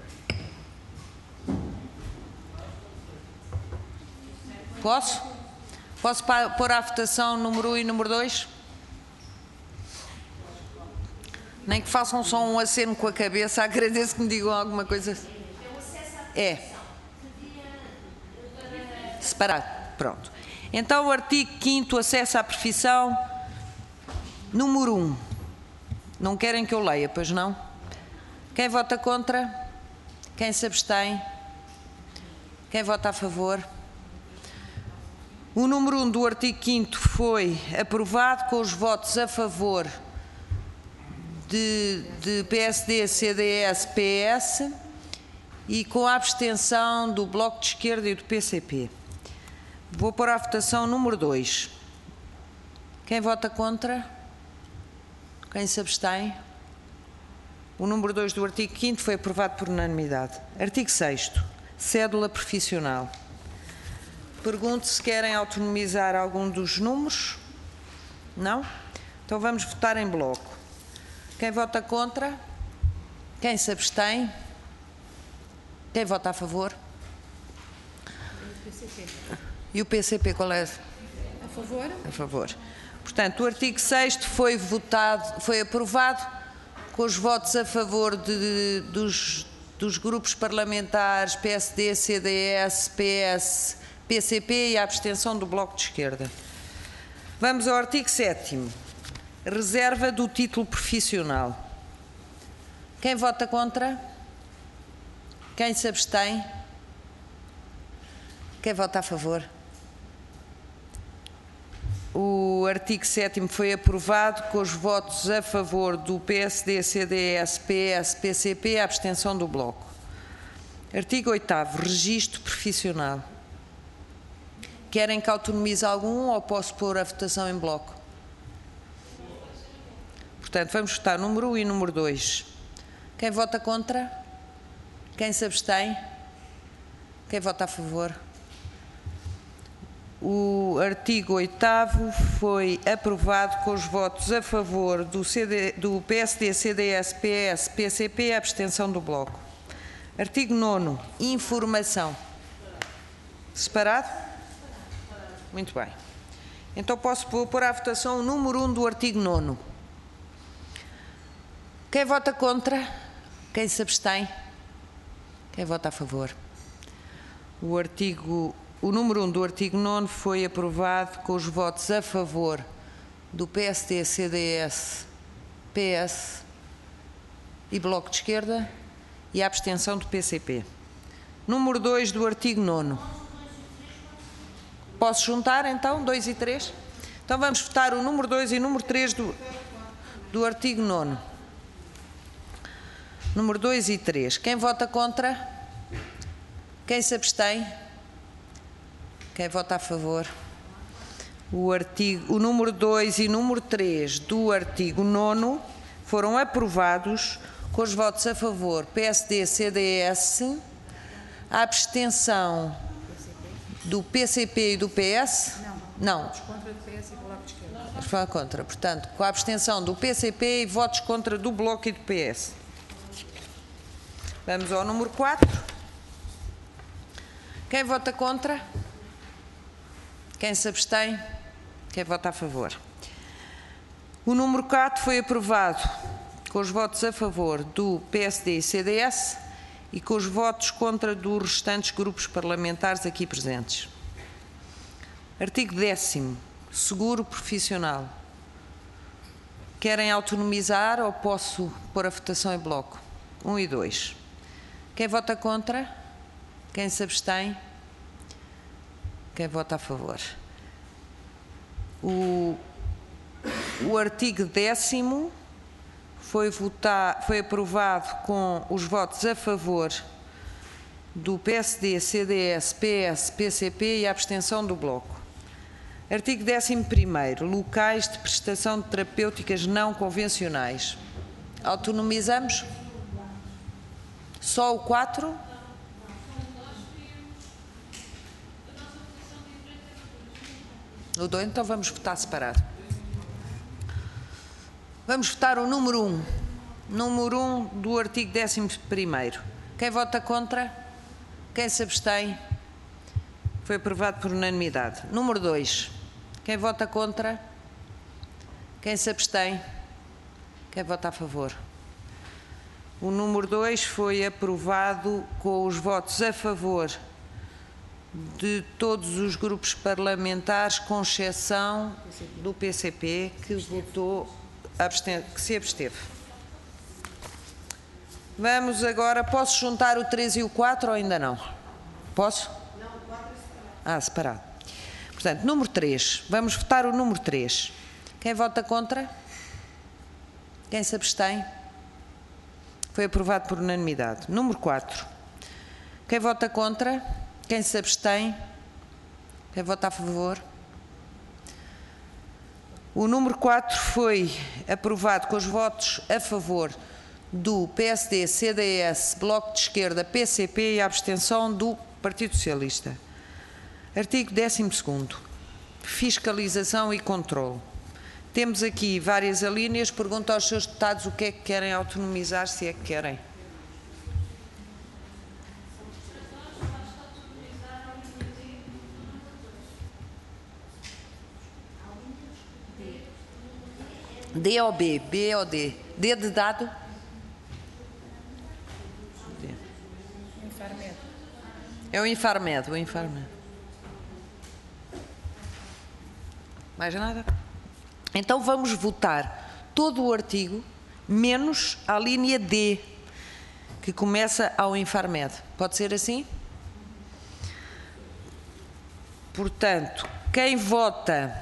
[SPEAKER 1] Posso? Posso pôr à votação número um e número dois? Nem que façam só um aceno com a cabeça, agradeço que me digam alguma coisa. É. Separado. Pronto. Então, o artigo quinto, acesso à profissão, número um. Não querem que eu leia, pois não? Quem vota contra? Quem se abstém? Quem vota a favor? O número um do artigo quinto foi aprovado com os votos a favor de, de P S D, C D S, P S e com a abstenção do Bloco de Esquerda e do P C P. Vou pôr à votação o número dois. Quem vota contra? Quem se abstém? O número dois do artigo quinto foi aprovado por unanimidade. Artigo sexto. Cédula profissional. Pergunto se querem autonomizar algum dos números. Não? Então vamos votar em bloco. Quem vota contra? Quem se abstém? Quem vota a favor?
[SPEAKER 6] P C P.
[SPEAKER 1] E o P C P qual é?
[SPEAKER 6] A favor?
[SPEAKER 1] A favor. Portanto, o artigo sexto foi votado, foi aprovado com os votos a favor de, de, dos, dos grupos parlamentares P S D, C D S, P S, P C P e a abstenção do Bloco de Esquerda. Vamos ao artigo sétimo. Reserva do título profissional. Quem vota contra? Quem se abstém? Quem vota a favor? O artigo sétimo foi aprovado com os votos a favor do P S D, C D S, P S, P C P e a abstenção do Bloco. Artigo oitavo. Registro profissional. Querem que autonomize algum ou posso pôr a votação em bloco? Portanto, vamos votar número um e número dois. Quem vota contra? Quem se abstém? Quem vota a favor? O artigo oitavo foi aprovado com os votos a favor do, C D, do P S D, C D S, P S, P C P e a abstenção do Bloco. Artigo nono. Informação. Separado? Muito bem. Então posso pôr à votação o número um do artigo nono. Quem vota contra? Quem se abstém? Quem vota a favor? O artigo, o número um do artigo nono foi aprovado com os votos a favor do P S D, C D S, P S e Bloco de Esquerda e a abstenção do P C P. Número dois do artigo nono. Posso juntar então dois e três? Então vamos votar o número dois e o número três do, do artigo nono. Número dois e três. Quem vota contra? Quem se abstém? Quem vota a favor? O, artigo, o número dois e o número três do artigo nono foram aprovados com os votos a favor P S D, C D S, a abstenção do P C P e do P S? Não. Votos contra do P S e do Bloco de Esquerda. Mas foi contra. Portanto, com a abstenção do P C P e votos contra do Bloco e do P S. Vamos ao número quatro. Quem vota contra? Quem se abstém? Quem vota a favor? O número quatro foi aprovado com os votos a favor do P S D e C D S e com os votos contra dos restantes grupos parlamentares aqui presentes. Artigo décimo. Seguro profissional. Querem autonomizar ou posso pôr a votação em bloco? um e dois. Quem vota contra? Quem se abstém? Quem vota a favor? O, o artigo décimo foi, votar, foi aprovado com os votos a favor do P S D, C D S, P S, P C P e a abstenção do Bloco. Artigo décimo primeiro. Locais de prestação de terapêuticas não convencionais. Autonomizamos? Só o quatro? O dois, então vamos votar separado. Vamos votar o número um. Número um do artigo décimo primeiro. Quem vota contra? Quem se abstém? Foi aprovado por unanimidade. Número dois. Quem vota contra? Quem se abstém? Quem vota a favor? O número dois foi aprovado com os votos a favor de todos os grupos parlamentares, com exceção do P C P, que votou, que se absteve. Vamos agora, posso juntar o três e o quatro ou ainda não? Posso? Não, o quatro é separado. Ah, separado. Portanto, número três. Vamos votar o número três. Quem vota contra? Quem se abstém? Foi aprovado por unanimidade. Número quatro. Quem vota contra? Quem se abstém? Quem vota a favor? O número quatro foi aprovado com os votos a favor do P S D, C D S, Bloco de Esquerda, P C P e a abstenção do Partido Socialista. Artigo décimo segundo. Fiscalização e controle. Temos aqui várias alíneas. Pergunto aos seus deputados o que é que querem autonomizar, se é que querem. D ou B? B ou D? D de dado? D. É o Infarmed, o Infarmed. Mais nada? Então vamos votar todo o artigo, menos a linha D, que começa ao Infarmed. Pode ser assim? Portanto, quem vota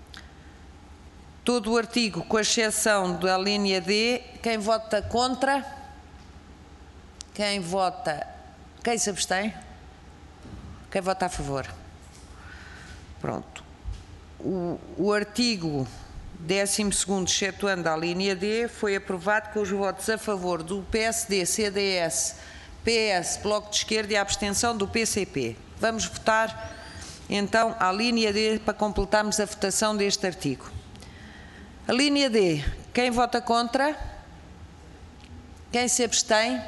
[SPEAKER 1] todo o artigo, com exceção da linha D, quem vota contra? Quem vota... Quem se abstém? Quem vota a favor? Pronto. O, o artigo décimo segundo, excetuando a linha D, foi aprovado com os votos a favor do P S D, C D S, P S, Bloco de Esquerda e a abstenção do P C P. Vamos votar, então, a linha D para completarmos a votação deste artigo. A linha D, quem vota contra? Quem se abstém?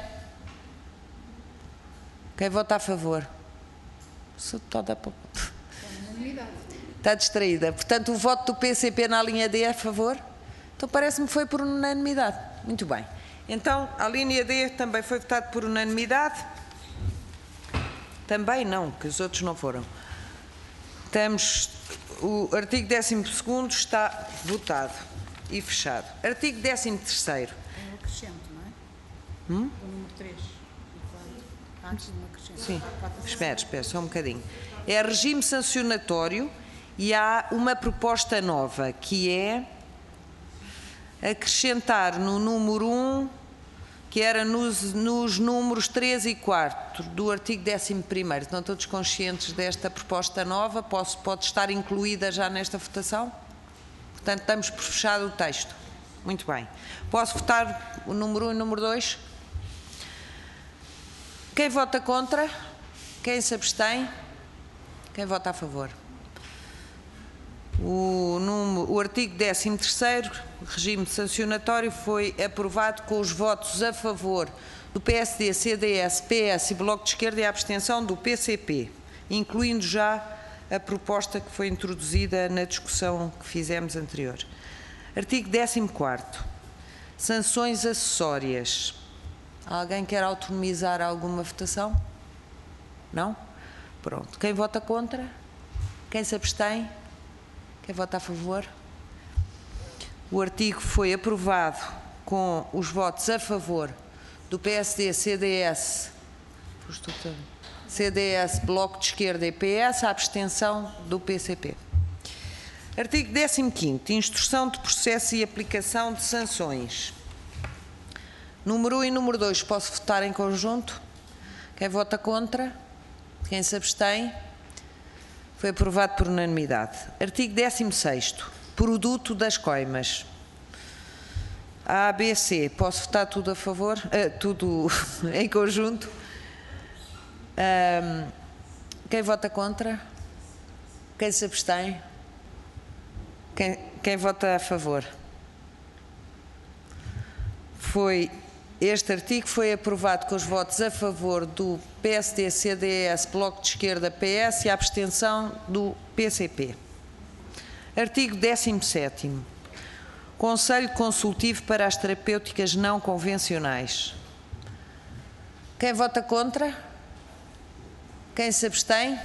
[SPEAKER 1] Quem vota a favor? Sou toda... Está distraída. Portanto, o voto do P C P na linha D é a favor? Então parece-me que foi por unanimidade. Muito bem. Então, a linha D também foi votada por unanimidade? Também não, que os outros não foram. Estamos... O artigo décimo segundo está votado e fechado. Artigo décimo terceiro.
[SPEAKER 6] É um acrescento, não é?
[SPEAKER 1] Hum?
[SPEAKER 6] O número três. Antes de um acrescento.
[SPEAKER 1] Sim. Espera, espera, só um bocadinho. É regime sancionatório e há uma proposta nova, que é acrescentar no número um, que era nos, nos números três e quatro do artigo décimo primeiro. Estão todos conscientes desta proposta nova? Posso, pode estar incluída já nesta votação? Portanto, estamos por fechar o texto. Muito bem. Posso votar o número um e o número dois? Quem vota contra? Quem se abstém? Quem vota a favor? O, número, o artigo décimo terceiro, regime sancionatório, foi aprovado com os votos a favor do P S D, C D S, P S e Bloco de Esquerda e a abstenção do P C P, incluindo já a proposta que foi introduzida na discussão que fizemos anterior. Artigo décimo quarto, sanções acessórias. Alguém quer autonomizar alguma votação? Não? Pronto. Quem vota contra? Quem se abstém? Quem vota a favor? O artigo foi aprovado com os votos a favor do P S D, C D S, C D S, Bloco de Esquerda e P S, a abstenção do P C P. Artigo décimo quinto, instrução de processo e aplicação de sanções. Número um e número dois, posso votar em conjunto? Quem vota contra? Quem se abstém? Foi aprovado por unanimidade. Artigo décimo sexto, produto das coimas. A, B, C, posso votar tudo a favor? Uh, tudo em conjunto? Um, quem vota contra? Quem se abstém? Quem, quem vota a favor? Foi... Este artigo foi aprovado com os votos a favor do P S D, C D S, Bloco de Esquerda, P S e a abstenção do P C P. Artigo décimo sétimo. Conselho Consultivo para as Terapêuticas Não Convencionais. Quem vota contra? Quem se abstém?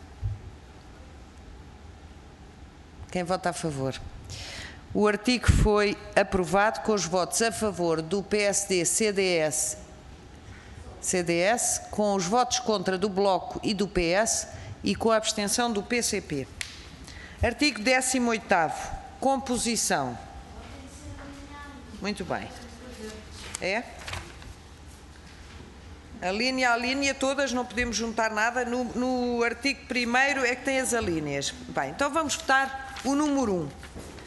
[SPEAKER 1] Quem vota a favor? O artigo foi aprovado com os votos a favor do P S D, C D S, C D S, com os votos contra do Bloco e do P S e com a abstenção do P C P. Artigo décimo oitavo. Composição. Muito bem. É? A linha a linha, todas, não podemos juntar nada. No, no artigo primeiro é que tem as alíneas. Bem, então vamos votar o número um.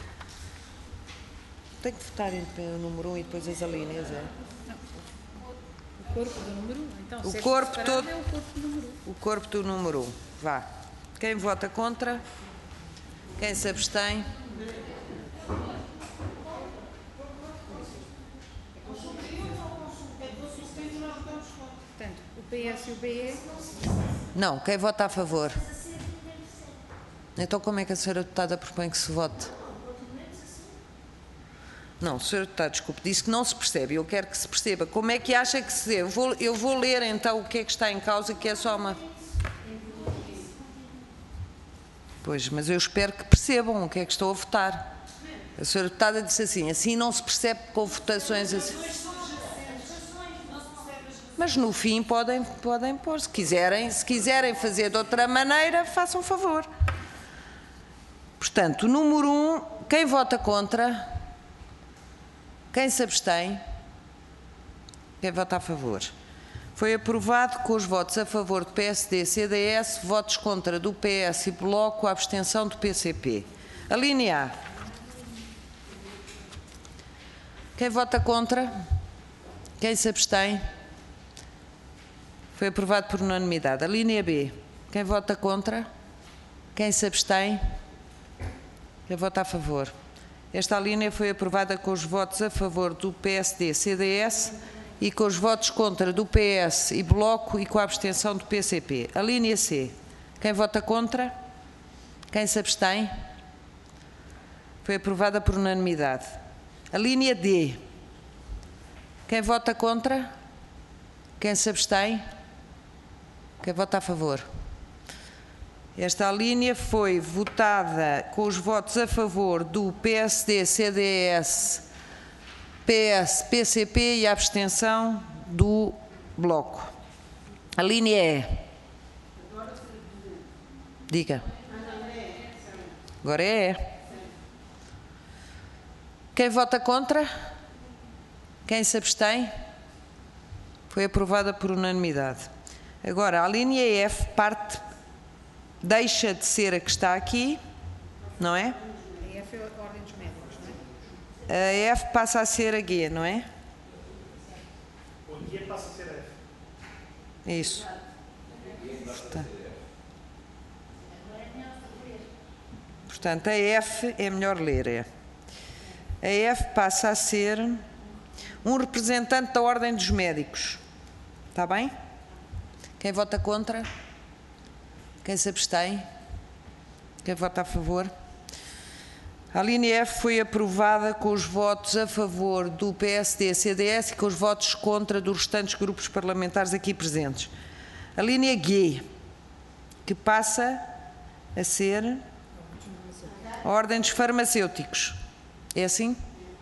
[SPEAKER 1] Tem que votar o número um e depois as alíneas, é?
[SPEAKER 6] O corpo do número um. Então,
[SPEAKER 1] o
[SPEAKER 6] se
[SPEAKER 1] corpo
[SPEAKER 6] é
[SPEAKER 1] todo.
[SPEAKER 6] É o corpo do número um.
[SPEAKER 1] O corpo do número um. Vá. Quem vota contra? Quem se abstém?
[SPEAKER 6] Portanto, o P S e o B E.
[SPEAKER 1] Não, quem vota a favor? Então como é que a senhora deputada propõe que se vote? Não, senhor deputado, desculpe, disse que não se percebe, eu quero que se perceba. Como é que acha que se dê? Eu vou, eu vou ler então o que é que está em causa, que é só uma... Pois, mas eu espero que percebam o que é que estou a votar. A senhora deputada disse assim, assim não se percebe com votações assim. Mas no fim podem, podem pôr, se quiserem, se quiserem fazer de outra maneira, façam favor. Portanto, o número um, quem vota contra? Quem se abstém? Quem vota a favor? Foi aprovado com os votos a favor do P S D, C D S, votos contra do P S e Bloco, a abstenção do P C P. A linha A. Quem vota contra? Quem se abstém? Foi aprovado por unanimidade. A linha B. Quem vota contra? Quem se abstém? Quem vota a favor? Esta linha foi aprovada com os votos a favor do P S D, C D S e com os votos contra do P S e Bloco e com a abstenção do P C P. A linha C. Quem vota contra? Quem se abstém? Foi aprovada por unanimidade. A linha D. Quem vota contra? Quem se abstém? Quem vota a favor? Esta linha foi votada com os votos a favor do P S D, C D S, P S, P C P e a abstenção do Bloco. A linha E. Diga. Agora é E. Quem vota contra? Quem se abstém? Foi aprovada por unanimidade. Agora, a linha F parte, deixa de ser a que está aqui, não é?
[SPEAKER 6] A F é a ordem dos médicos, não
[SPEAKER 1] é? A F passa a ser a G, não é?
[SPEAKER 3] O G passa a ser F.
[SPEAKER 1] Isso. Portanto, portanto, a F é melhor ler, é. A F passa a ser um representante da ordem dos médicos. Está bem? Quem vota contra? Quem se abstém? Quem vota a favor? A linha F foi aprovada com os votos a favor do P S D, C D S e com os votos contra dos restantes grupos parlamentares aqui presentes. A linha G, que passa a ser a ordem dos farmacêuticos. É assim?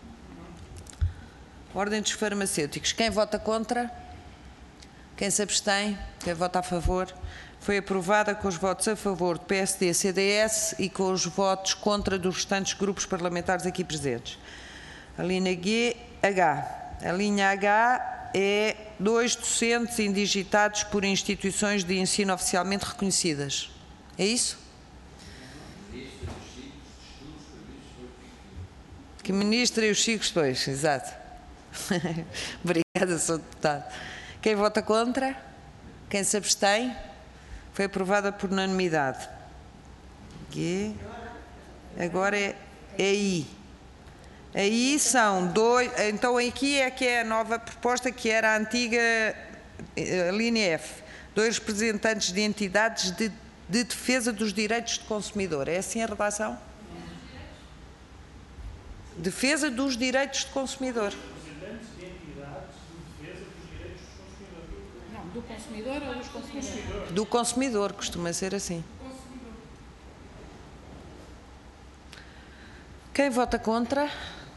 [SPEAKER 1] Ordem dos farmacêuticos. Quem vota contra? Quem se abstém? Quem vota a favor? Foi aprovada com os votos a favor do P S D, C D S e com os votos contra dos restantes grupos parlamentares aqui presentes. A linha G, H. A linha H é dois docentes indigitados por instituições de ensino oficialmente reconhecidas. É isso? Que ministra e os chicos depois, exato. Obrigada, senhor Deputado. Quem vota contra? Quem se abstém? Foi aprovada por unanimidade. G. Agora é, é I. Aí são dois. Então aqui é que é a nova proposta, que era a antiga a linha F. Dois representantes de entidades de, de defesa dos direitos do consumidor. É assim a redação? Defesa dos direitos do consumidor.
[SPEAKER 3] Representantes de entidades de defesa dos direitos do consumidor.
[SPEAKER 6] Não, do consumidor ou dos consumidores?
[SPEAKER 1] Do consumidor, costuma ser assim. Quem vota contra?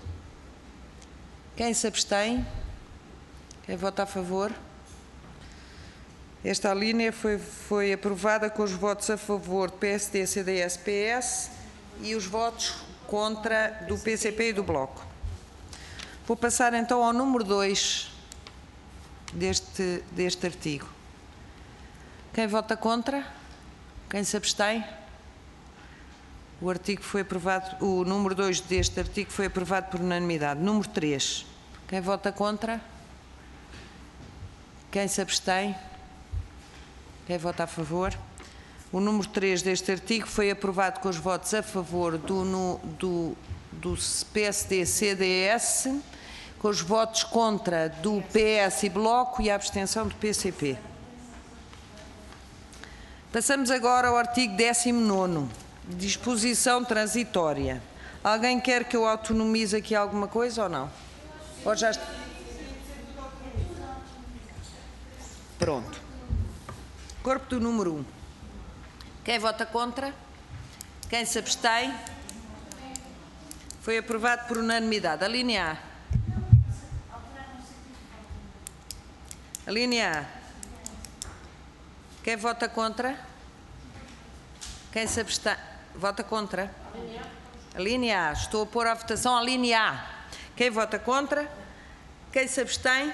[SPEAKER 1] Quem se abstém? Quem vota a favor? Esta linha foi, foi aprovada com os votos a favor do P S D, C D S, P S e os votos contra do P C P e do Bloco. Vou passar então ao número dois deste, deste artigo. Quem vota contra? Quem se abstém? O artigo foi aprovado, o número dois deste artigo foi aprovado por unanimidade. Número três. Quem vota contra? Quem se abstém? Quem vota a favor? O número três deste artigo foi aprovado com os votos a favor do, no, do, do P S D, C D S, com os votos contra do P S e Bloco e a abstenção do P C P. Passamos agora ao artigo décimo nono. Disposição transitória. Alguém quer que eu autonomize aqui alguma coisa ou não? Ou já está? Pronto. Corpo do número um. Quem vota contra? Quem se abstém? Foi aprovado por unanimidade. A linha A. A linha A. Quem vota contra? Quem se abstém? Vota contra? A linha A. Estou a pôr à votação a linha A. Quem vota contra? Quem se abstém?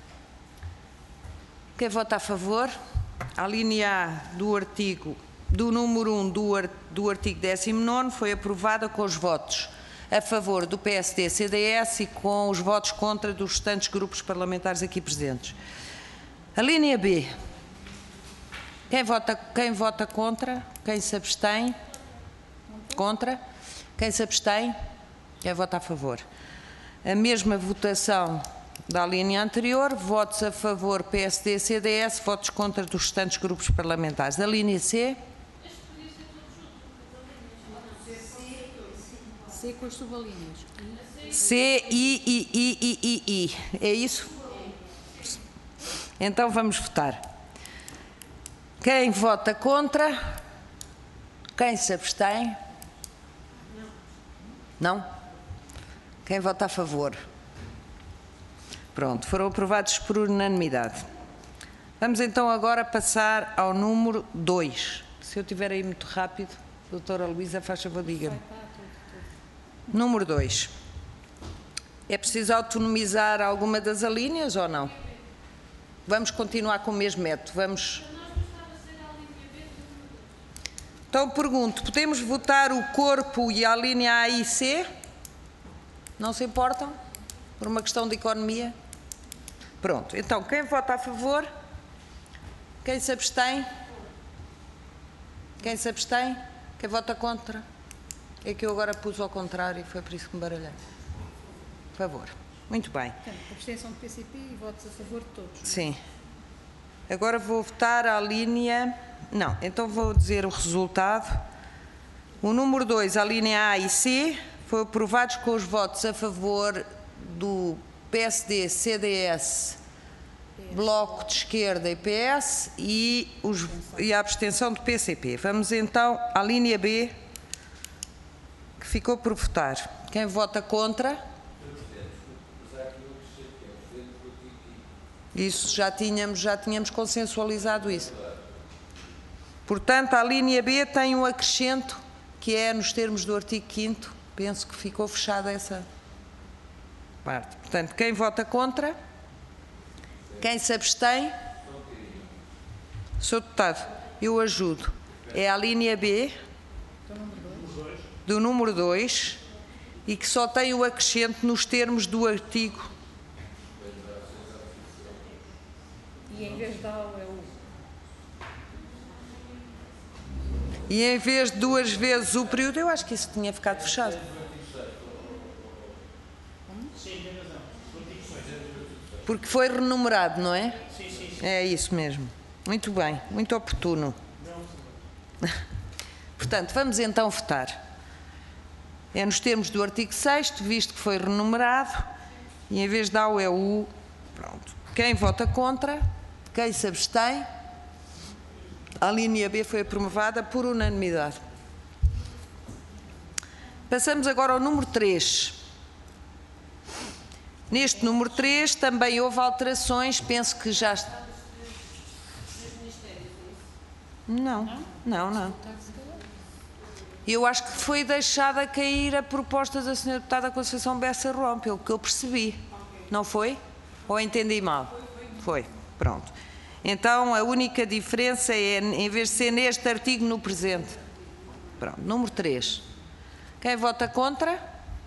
[SPEAKER 1] Quem vota a favor? A linha A do artigo, do número um do, do artigo décimo nono foi aprovada com os votos a favor do P S D C D S e com os votos contra dos restantes grupos parlamentares aqui presentes. A linha B. Quem vota, quem vota contra? Quem se abstém? Contra? Quem se abstém? Quem vota a favor? A mesma votação da linha anterior, votos a favor P S D C D S, votos contra dos restantes grupos parlamentares. A linha C.
[SPEAKER 6] C com as sublinhas.
[SPEAKER 1] C, I, I, I, I, I, I. É isso? Então vamos votar. Quem vota contra? Quem se abstém? Não? Quem vota a favor? Pronto, foram aprovados por unanimidade. Vamos então agora passar ao número dois. Se eu estiver aí muito rápido, doutora Luísa, faz favor, diga-me. Número dois. É preciso autonomizar alguma das alíneas ou não? Vamos continuar com o mesmo método. Vamos... Então pergunto, podemos votar o corpo e a linha A e C? Não se importam? Por uma questão de economia? Pronto, então quem vota a favor? Quem se abstém? Quem se abstém? Quem vota contra? É que eu agora pus ao contrário e foi por isso que me baralhei. Por favor. Muito bem.
[SPEAKER 6] Portanto, abstenção do P C P e votos a favor de todos.
[SPEAKER 1] Sim. Agora vou votar a linha... Não, então vou dizer o resultado. O número dois, a linha A e C, foi aprovados com os votos a favor do P S D, C D S, Bloco de Esquerda e P S e, os, e a abstenção do P C P. Vamos então à linha B, que ficou por votar. Quem vota contra? Isso já tínhamos, já tínhamos consensualizado isso. Portanto, a linha B tem um acrescento que é nos termos do artigo quinto. Penso que ficou fechada essa parte. Portanto, quem vota contra? Quem se abstém? senhor Deputado, eu ajudo. É a linha B do número dois e que só tem o acrescento nos termos do artigo.
[SPEAKER 6] E em vez de A é o...
[SPEAKER 1] E em vez de duas vezes o período, eu acho que isso tinha ficado fechado. Porque foi renumerado, não é?
[SPEAKER 3] Sim, sim, sim.
[SPEAKER 1] É isso mesmo. Muito bem, muito oportuno. Portanto, vamos então votar. É nos termos do artigo sexto, visto que foi renumerado, e em vez de A é o U. Pronto. Quem vota contra? Quem se abstém? A linha B foi aprovada por unanimidade. Passamos agora ao número três. Neste número três também houve alterações, penso que já... Não, não, não. Eu acho que foi deixada cair a proposta da senhora Deputada Conceição Bessa Rom, pelo que eu percebi. Não foi? Ou entendi mal? Foi, pronto. Então, a única diferença é, em vez de ser neste artigo, no presente. Pronto, número três. Quem vota contra?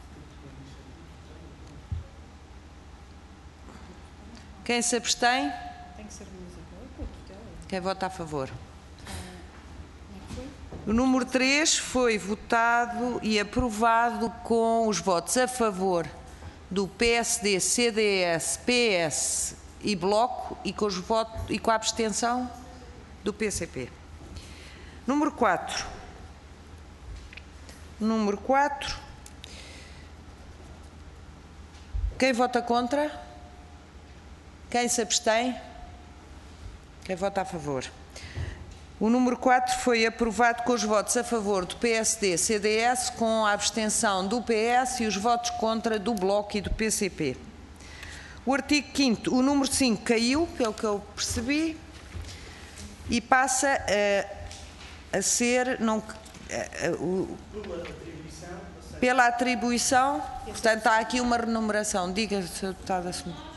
[SPEAKER 1] Quem se abstém?
[SPEAKER 6] Tem que ser música.
[SPEAKER 1] Quem vota a favor? O número três foi votado e aprovado com os votos a favor do P S D, C D S, P S e Bloco e com, os votos, e com a abstenção do P C P. Número quatro. Número quatro. Quem vota contra? Quem se abstém? Quem vota a favor? O número quatro foi aprovado com os votos a favor do P S D, C D S, com a abstenção do P S e os votos contra do Bloco e do P C P. O artigo quinto, o número cinco caiu, pelo que eu percebi, e passa a, a ser, não, a, a, o, pela atribuição, portanto há aqui uma renumeração. Diga, senhor Deputado.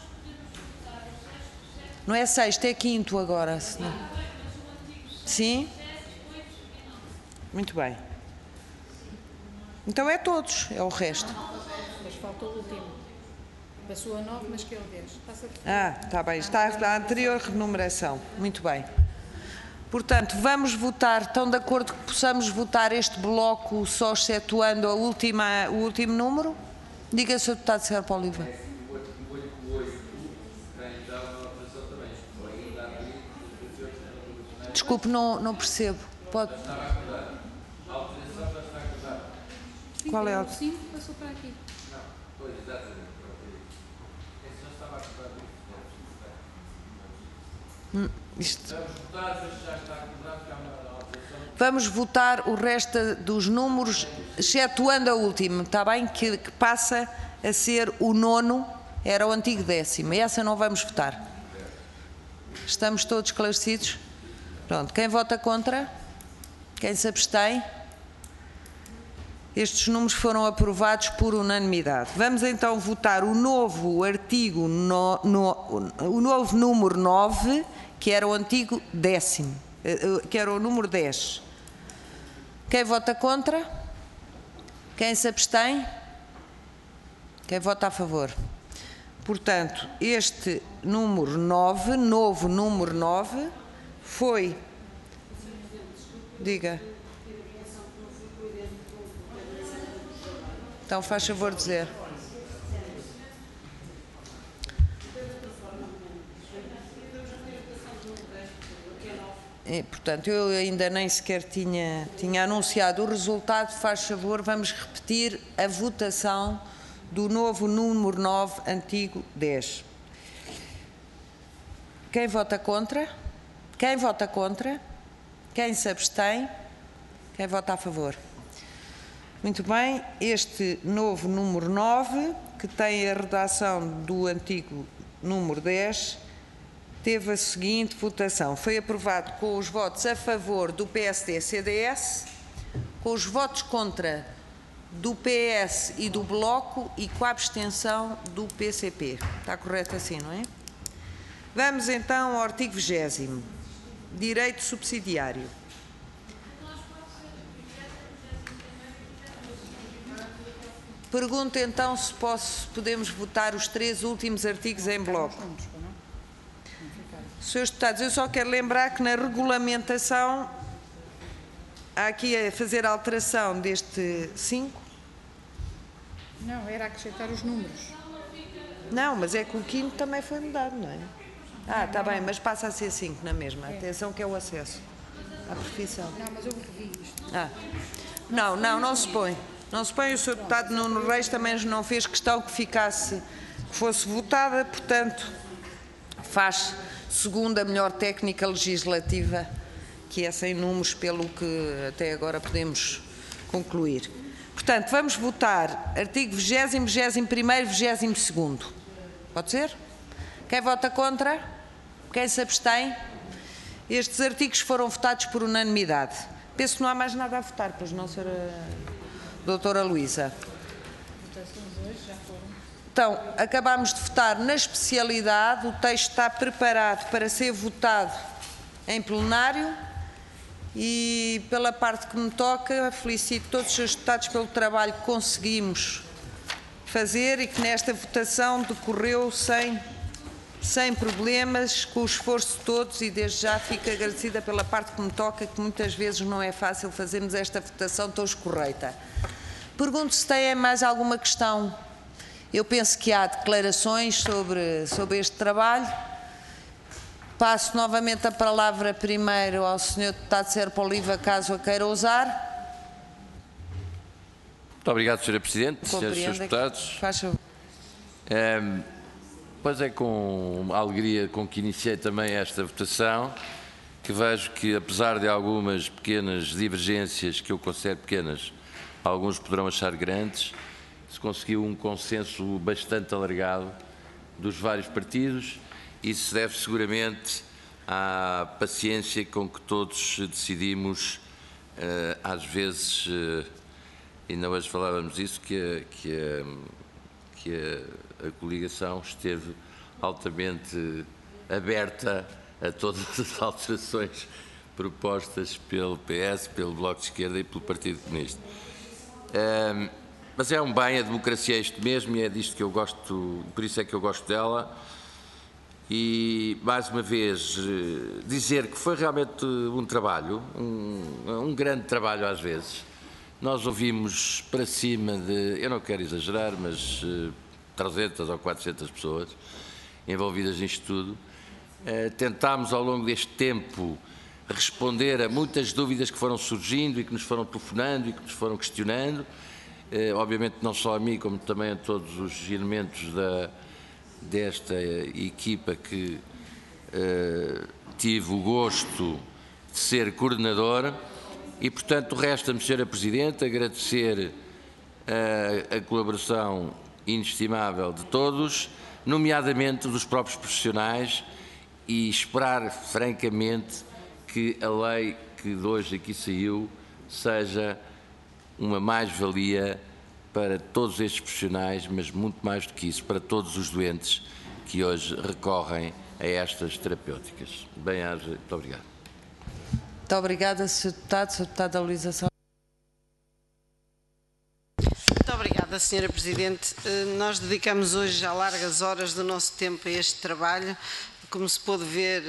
[SPEAKER 1] Não é sexto, é quinto agora, senhor. Sim? Muito bem. Então é todos, é o resto.
[SPEAKER 6] Mas faltou o último. Passou a nove, mas que é o dez. Passa
[SPEAKER 1] Ah, está bem. Está a anterior renumeração. Muito bem. Portanto, vamos votar. Estão de acordo que possamos votar este bloco só excetuando a última, o último número? Diga, senhor Deputado Serpa Oliva. Desculpe, não, não percebo. Pode... Qual é a...
[SPEAKER 6] o cinco passou para aqui.
[SPEAKER 1] Hum, isto... Vamos votar o resto dos números, excetuando a última, está bem? Que, que passa a ser o nono, era o antigo décimo. E essa não vamos votar. Estamos todos esclarecidos? Pronto, quem vota contra? Quem se abstém? Estes números foram aprovados por unanimidade. Vamos então votar o novo artigo, no, no, o novo número nove, que era o antigo décimo, que era o número dez. Quem vota contra? Quem se abstém? Quem vota a favor? Portanto, este número nove, novo número nove, foi... Diga. Então, faz favor de dizer. E, portanto, eu ainda nem sequer tinha, tinha anunciado o resultado. Faz favor, vamos repetir a votação do novo número nove, antigo dez. Quem vota contra? Quem vota contra? Quem se abstém? Quem vota a favor? Muito bem, este novo número nove, que tem a redação do antigo número dez, teve a seguinte votação. Foi aprovado com os votos a favor do P S D C D S, com os votos contra do P S e do Bloco e com a abstenção do P C P. Está correto assim, não é? Vamos então ao artigo vigésimo. Direito subsidiário. Pergunto então se posso, podemos votar os três últimos artigos em bloco. Senhores Deputados, eu só quero lembrar que na regulamentação há aqui a fazer a alteração deste cinco.
[SPEAKER 6] Não, era acrescentar os números.
[SPEAKER 1] Não, mas é que o quinto também foi mudado, não é? Ah, está bem, mas passa a ser cinco na mesma. Atenção que é o acesso à profissão.
[SPEAKER 6] Não, mas eu revi isto.
[SPEAKER 1] Ah. Não, não, não se põe. Não se põe. O senhor Deputado Nuno Reis também não fez questão que ficasse, que fosse votada, portanto, faz segundo a melhor técnica legislativa, que é sem números, pelo que até agora podemos concluir. Portanto, vamos votar artigo vigésimo, vigésimo primeiro, vigésimo segundo. Pode ser? Quem vota contra? Quem se abstém? Estes artigos foram votados por unanimidade. Penso que não há mais nada a votar, pois não, senhora doutora Luísa. Então, acabámos de votar na especialidade, o texto está preparado para ser votado em plenário e, pela parte que me toca, felicito todos os seus deputados pelo trabalho que conseguimos fazer e que nesta votação decorreu sem, sem problemas, com o esforço de todos, e desde já fico agradecida pela parte que me toca, que muitas vezes não é fácil fazermos esta votação tão escorreita. Pergunto se têm mais alguma questão. Eu penso que há declarações sobre, sobre este trabalho. Passo novamente a palavra primeiro ao senhor Deputado Serpa Oliva, caso a queira usar.
[SPEAKER 2] Muito obrigado, senhora Presidente, senhores e senhores deputados.
[SPEAKER 1] Faz favor.
[SPEAKER 2] É, pois é com alegria com que iniciei também esta votação que vejo que, apesar de algumas pequenas divergências, que eu considero pequenas, alguns poderão achar grandes, se conseguiu um consenso bastante alargado dos vários partidos. Isso se deve seguramente à paciência com que todos decidimos, às vezes, ainda hoje falávamos isso, que a, que a, que a, a coligação esteve altamente aberta a todas as alterações propostas pelo P S, pelo Bloco de Esquerda e pelo Partido Comunista. Um, mas é um bem, a democracia é isto mesmo e é disto que eu gosto, por isso é que eu gosto dela. E, mais uma vez, dizer que foi realmente um trabalho, um, um grande trabalho às vezes. Nós ouvimos para cima de, eu não quero exagerar, mas trezentas ou quatrocentas pessoas envolvidas nisto tudo. Tentámos ao longo deste tempo responder a muitas dúvidas que foram surgindo e que nos foram telefonando e que nos foram questionando. Obviamente não só a mim, como também a todos os elementos da desta equipa que uh, tive o gosto de ser coordenador e, portanto, resta-me, senhora Presidente, agradecer a, a colaboração inestimável de todos, nomeadamente dos próprios profissionais, e esperar, francamente, que a lei que de hoje aqui saiu seja uma mais-valia para todos estes profissionais, mas muito mais do que isso, para todos os doentes que hoje recorrem a estas terapêuticas. Bem-aja, muito obrigado.
[SPEAKER 1] Muito obrigada, senhor Deputado. senhor Deputado Luísa Salles.
[SPEAKER 7] Muito obrigada, senhora Presidente. Nós dedicamos hoje já largas horas do nosso tempo a este trabalho. Como se pôde ver,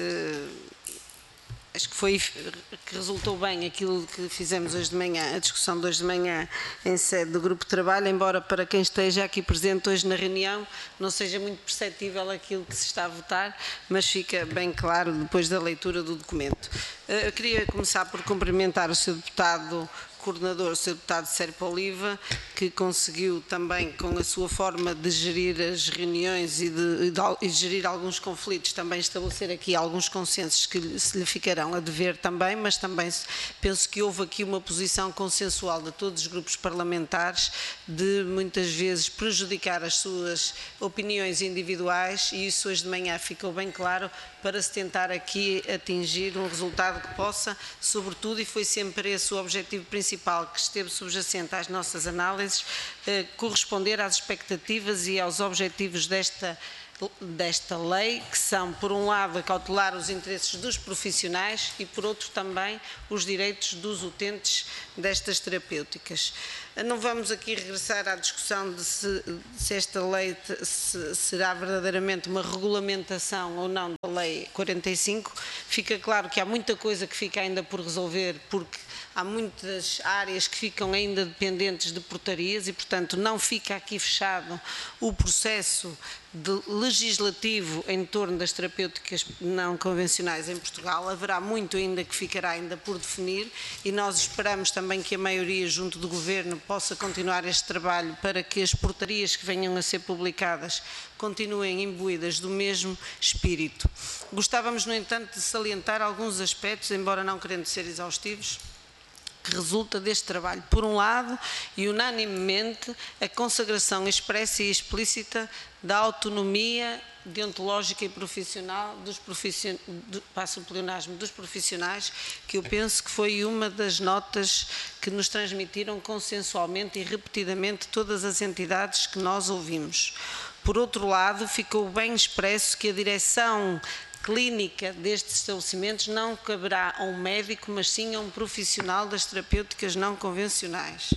[SPEAKER 7] acho que foi que resultou bem aquilo que fizemos hoje de manhã, a discussão de hoje de manhã em sede do Grupo de Trabalho, embora para quem esteja aqui presente hoje na reunião não seja muito perceptível aquilo que se está a votar, mas fica bem claro depois da leitura do documento. Eu queria começar por cumprimentar o senhor Deputado Coordenador, o senhor Deputado Serpa Oliva, que conseguiu também, com a sua forma de gerir as reuniões e de, de, de gerir alguns conflitos, também estabelecer aqui alguns consensos que se lhe ficarão a dever também, mas também penso que houve aqui uma posição consensual de todos os grupos parlamentares de muitas vezes prejudicar as suas opiniões individuais, e isso hoje de manhã ficou bem claro, para se tentar aqui atingir um resultado que possa, sobretudo, e foi sempre esse o objetivo principal que esteve subjacente às nossas análises, eh, corresponder às expectativas e aos objetivos desta desta lei, que são, por um lado, acautelar os interesses dos profissionais e, por outro, também os direitos dos utentes destas terapêuticas. Não vamos aqui regressar à discussão de se, se esta lei se, será verdadeiramente uma regulamentação ou não da Lei quarenta e cinco. Fica claro que há muita coisa que fica ainda por resolver, porque há muitas áreas que ficam ainda dependentes de portarias e, portanto, não fica aqui fechado o processo de legislativo em torno das terapêuticas não convencionais em Portugal. Haverá muito ainda que ficará ainda por definir e nós esperamos também que a maioria junto do Governo possa continuar este trabalho para que as portarias que venham a ser publicadas continuem imbuídas do mesmo espírito. Gostávamos, no entanto, de salientar alguns aspectos, embora não querendo ser exaustivos, que resulta deste trabalho. Por um lado, e unanimemente, a consagração expressa e explícita da autonomia deontológica e profissional dos, profission... passo o pleonasmo, dos profissionais, que eu penso que foi uma das notas que nos transmitiram consensualmente e repetidamente todas as entidades que nós ouvimos. Por outro lado, ficou bem expresso que a direção clínica destes estabelecimentos não caberá a um médico, mas sim a um profissional das terapêuticas não convencionais.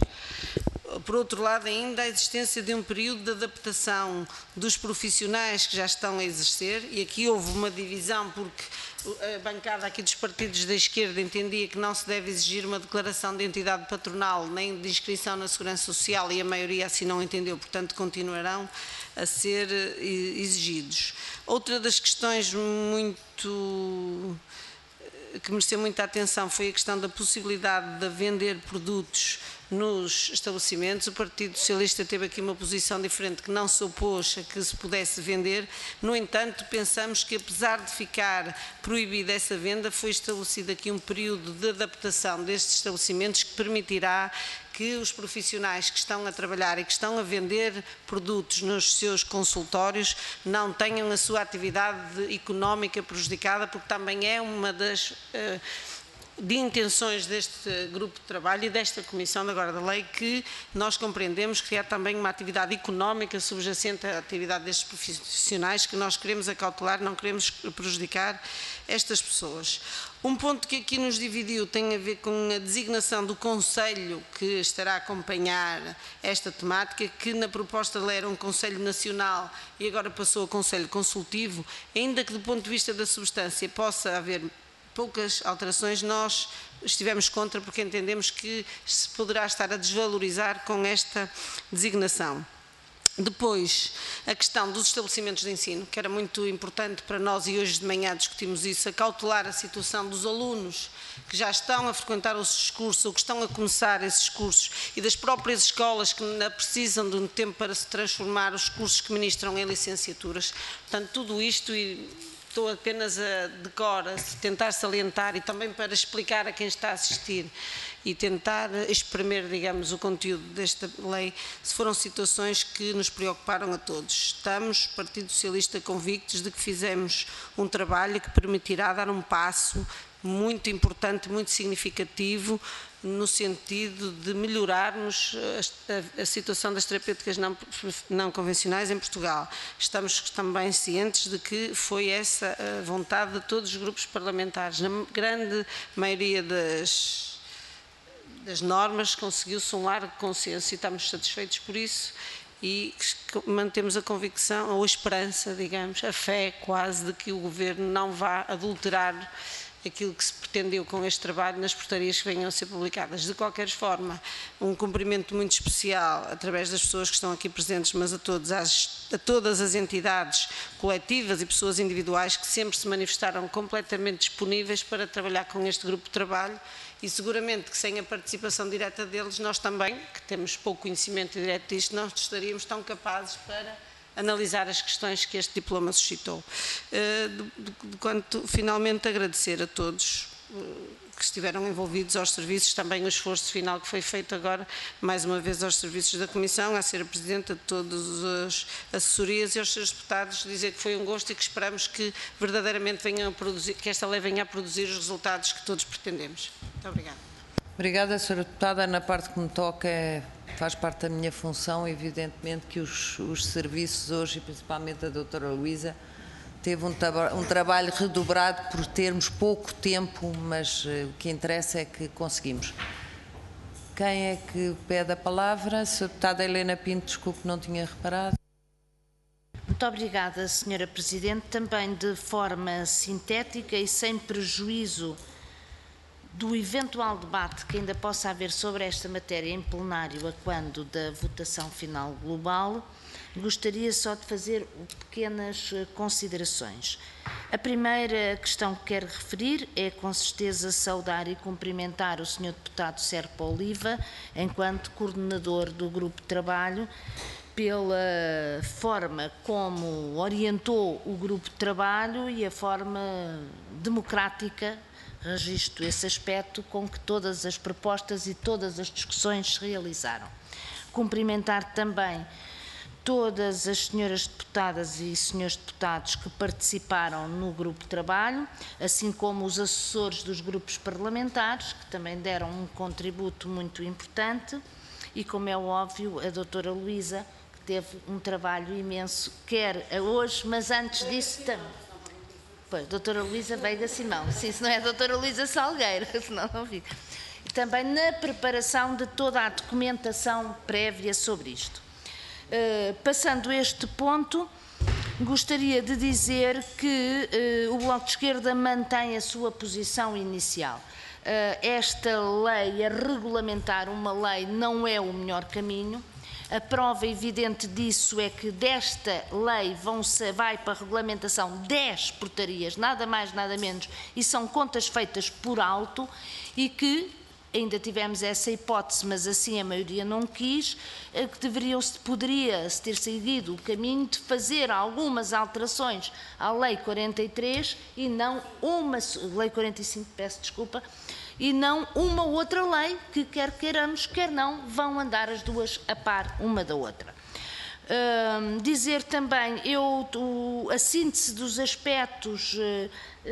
[SPEAKER 7] Por outro lado, ainda a existência de um período de adaptação dos profissionais que já estão a exercer, e aqui houve uma divisão porque a bancada aqui dos partidos da esquerda entendia que não se deve exigir uma declaração de entidade patronal nem de inscrição na Segurança Social, e a maioria assim não entendeu, portanto continuarão a ser exigidos. Outra das questões muito que mereceu muita atenção foi a questão da possibilidade de vender produtos nos estabelecimentos. O Partido Socialista teve aqui uma posição diferente, que não se opôs a que se pudesse vender. No entanto, pensamos que, apesar de ficar proibida essa venda, foi estabelecido aqui um período de adaptação destes estabelecimentos que permitirá que os profissionais que estão a trabalhar e que estão a vender produtos nos seus consultórios não tenham a sua atividade económica prejudicada, porque também é uma das uh, de intenções deste grupo de trabalho e desta Comissão de agora da Lei, que nós compreendemos que há também uma atividade económica subjacente à atividade destes profissionais que nós queremos acautelar, não queremos prejudicar estas pessoas. Um ponto que aqui nos dividiu tem a ver com a designação do Conselho que estará a acompanhar esta temática, que na proposta de lei era um Conselho Nacional e agora passou a Conselho Consultivo. Ainda que do ponto de vista da substância possa haver poucas alterações, nós estivemos contra porque entendemos que se poderá estar a desvalorizar com esta designação. Depois, a questão dos estabelecimentos de ensino, que era muito importante para nós e hoje de manhã discutimos isso, a cautelar a situação dos alunos que já estão a frequentar os cursos ou que estão a começar esses cursos e das próprias escolas que precisam de um tempo para se transformar os cursos que ministram em licenciaturas. Portanto, tudo isto e estou apenas a decor, a tentar salientar e também para explicar a quem está a assistir e tentar exprimir, digamos, o conteúdo desta lei, se foram situações que nos preocuparam a todos. Estamos, Partido Socialista, convictos de que fizemos um trabalho que permitirá dar um passo muito importante, muito significativo, no sentido de melhorarmos a, a, a situação das terapêuticas não, não convencionais em Portugal. Estamos também cientes de que foi essa a vontade de todos os grupos parlamentares. Na grande maioria das, das normas conseguiu-se um largo consenso e estamos satisfeitos por isso e mantemos a convicção, ou a esperança, digamos, a fé quase de que o Governo não vá adulterar aquilo que se pretendeu com este trabalho nas portarias que venham a ser publicadas. De qualquer forma, um cumprimento muito especial através das pessoas que estão aqui presentes, mas a, todos as, a todas as entidades coletivas e pessoas individuais que sempre se manifestaram completamente disponíveis para trabalhar com este grupo de trabalho e seguramente que sem a participação direta deles, nós também, que temos pouco conhecimento direto disto, não estaríamos tão capazes para analisar as questões que este diploma suscitou. De, de quanto, finalmente, agradecer a todos que estiveram envolvidos, aos serviços, também o esforço final que foi feito agora, mais uma vez aos serviços da Comissão, à Senhora Presidenta, de todas as assessorias e aos seus deputados, dizer que foi um gosto e que esperamos que verdadeiramente venham a produzir, que esta lei venha a produzir os resultados que todos pretendemos. Muito obrigada.
[SPEAKER 1] Obrigada, Senhora Deputada. Na parte que me toca, é, faz parte da minha função, evidentemente que os, os serviços hoje, e principalmente a doutora Luísa, teve um, um trabalho redobrado por termos pouco tempo, mas uh, o que interessa é que conseguimos. Quem é que pede a palavra? Senhora Deputada Helena Pinto, desculpe, não tinha reparado.
[SPEAKER 8] Muito obrigada, Senhora Presidente. Também de forma sintética e sem prejuízo do eventual debate que ainda possa haver sobre esta matéria em plenário a quando da votação final global, gostaria só de fazer pequenas considerações. A primeira questão que quero referir é, com certeza, saudar e cumprimentar o senhor Deputado Serpa Oliva, enquanto coordenador do grupo de trabalho, pela forma como orientou o grupo de trabalho e a forma democrática, registro esse aspecto, com que todas as propostas e todas as discussões se realizaram. Cumprimentar também todas as senhoras deputadas e senhores deputados que participaram no grupo de trabalho, assim como os assessores dos grupos parlamentares, que também deram um contributo muito importante, e, como é óbvio, a doutora Luísa, que teve um trabalho imenso, quer hoje, mas antes disso também. Pois, doutora Luísa Veiga Simão, sim, se não é a doutora Luísa Salgueiro, senão não fica. E também na preparação de toda a documentação prévia sobre isto. Uh, passando este ponto, gostaria de dizer que uh, o Bloco de Esquerda mantém a sua posição inicial. Uh, esta lei, a regulamentar uma lei, não é o melhor caminho. A prova evidente disso é que desta lei vão -se, vai para a regulamentação dez portarias, nada mais, nada menos, e são contas feitas por alto, e que ainda tivemos essa hipótese, mas assim a maioria não quis, que deveria, poderia-se ter seguido o caminho de fazer algumas alterações à Lei quarenta e três e não uma, Lei quarenta e cinco, peço desculpa, e não uma outra lei que, quer queiramos, quer não, vão andar as duas a par uma da outra. Uh, dizer também, eu, o, a síntese dos aspectos uh,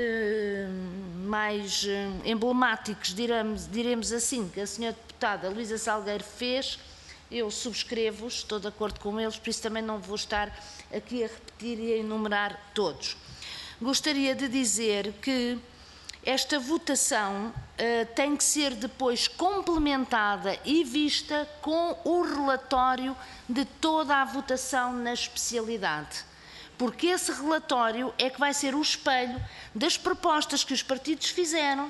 [SPEAKER 8] uh, mais uh, emblemáticos, diremos, diremos assim, que a senhora deputada Luísa Salgueiro fez, eu subscrevo-os, estou de acordo com eles, por isso também não vou estar aqui a repetir e a enumerar todos. Gostaria de dizer que esta votação uh, tem que ser depois complementada e vista com o relatório de toda a votação na especialidade, porque esse relatório é que vai ser o espelho das propostas que os partidos fizeram,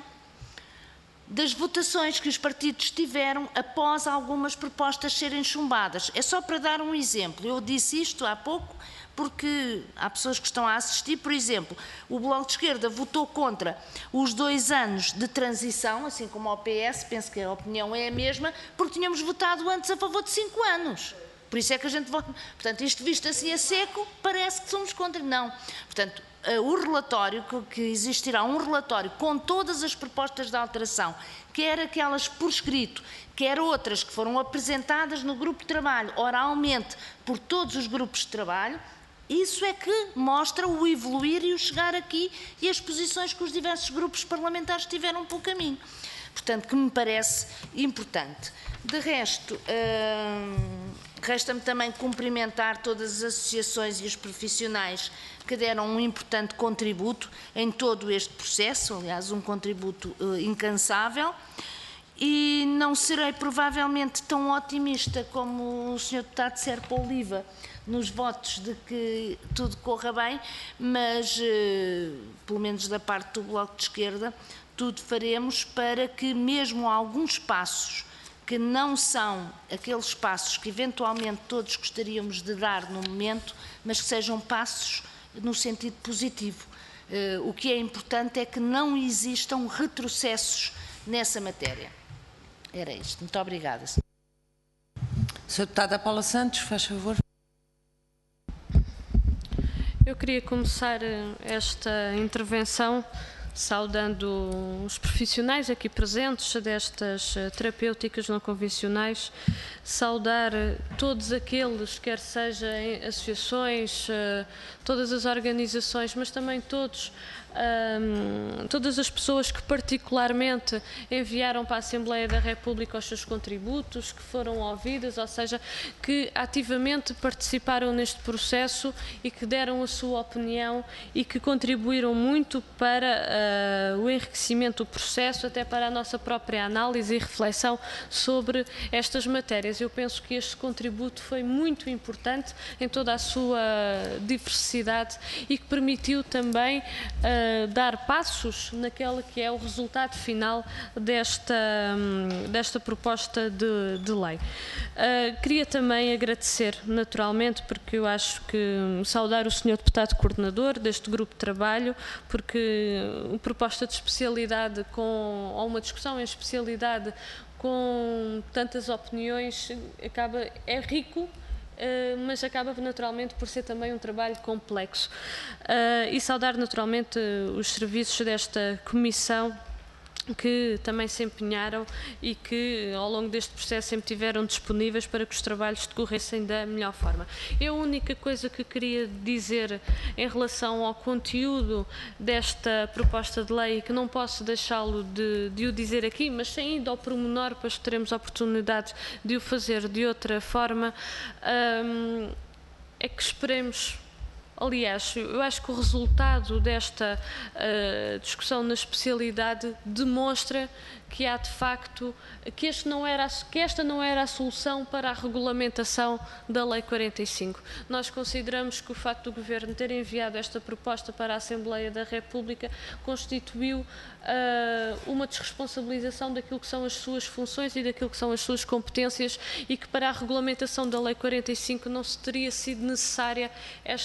[SPEAKER 8] das votações que os partidos tiveram após algumas propostas serem chumbadas. É só para dar um exemplo, eu disse isto há pouco, porque há pessoas que estão a assistir, por exemplo, o Bloco de Esquerda votou contra os dois anos de transição, assim como o P S, penso que a opinião é a mesma, porque tínhamos votado antes a favor de cinco anos. Por isso é que a gente vota. Portanto, isto visto assim a seco, parece que somos contra. Não. Portanto, o relatório, que existirá um relatório com todas as propostas de alteração, quer aquelas por escrito, quer outras que foram apresentadas no grupo de trabalho oralmente por todos os grupos de trabalho, isso é que mostra o evoluir e o chegar aqui e as posições que os diversos grupos parlamentares tiveram pelo caminho. Portanto, que me parece importante. De resto, hum, resta-me também cumprimentar todas as associações e os profissionais que deram um importante contributo em todo este processo, aliás, um contributo uh, incansável. E não serei provavelmente tão otimista como o senhor deputado Serpa Oliva nos votos de que tudo corra bem, mas, eh, pelo menos da parte do Bloco de Esquerda, tudo faremos para que mesmo alguns passos que não são aqueles passos que eventualmente todos gostaríamos de dar no momento, mas que sejam passos no sentido positivo. Eh, o que é importante é que não existam retrocessos nessa matéria. Era isto. Muito obrigada.
[SPEAKER 1] senhora deputada Paula Santos, faz favor.
[SPEAKER 9] Eu queria começar esta intervenção saudando os profissionais aqui presentes destas terapêuticas não convencionais, saudar todos aqueles, quer sejam associações, todas as organizações, mas também todos Um, todas as pessoas que particularmente enviaram para a Assembleia da República os seus contributos, que foram ouvidas, ou seja, que ativamente participaram neste processo e que deram a sua opinião e que contribuíram muito para uh, o enriquecimento do processo, até para a nossa própria análise e reflexão sobre estas matérias. Eu penso que este contributo foi muito importante em toda a sua diversidade e que permitiu também uh, dar passos naquele que é o resultado final desta, desta proposta de, de lei. Uh, queria também agradecer, naturalmente, porque eu acho que saudar o senhor deputado coordenador deste grupo de trabalho, porque uma proposta de especialidade com, ou uma discussão em especialidade com tantas opiniões acaba, é rico, Uh, mas acaba naturalmente por ser também um trabalho complexo. Uh, e saudar naturalmente os serviços desta comissão que também se empenharam e que ao longo deste processo sempre tiveram disponíveis para que os trabalhos decorressem da melhor forma. Eu, a única coisa que queria dizer em relação ao conteúdo desta proposta de lei, que não posso deixá-lo de, de o dizer aqui, mas sem ir ao pormenor, pois teremos a oportunidade de o fazer de outra forma, hum, é que esperemos. Aliás, eu acho que o resultado desta uh, discussão na especialidade demonstra que há de facto, que, este não era, que esta não era a solução para a regulamentação da Lei quarenta e cinco. Nós consideramos que o facto do Governo ter enviado esta proposta para a Assembleia da República constituiu uh, uma desresponsabilização daquilo que são as suas funções e daquilo que são as suas competências e que para a regulamentação da Lei quarenta e cinco não se teria sido necessária esta proposta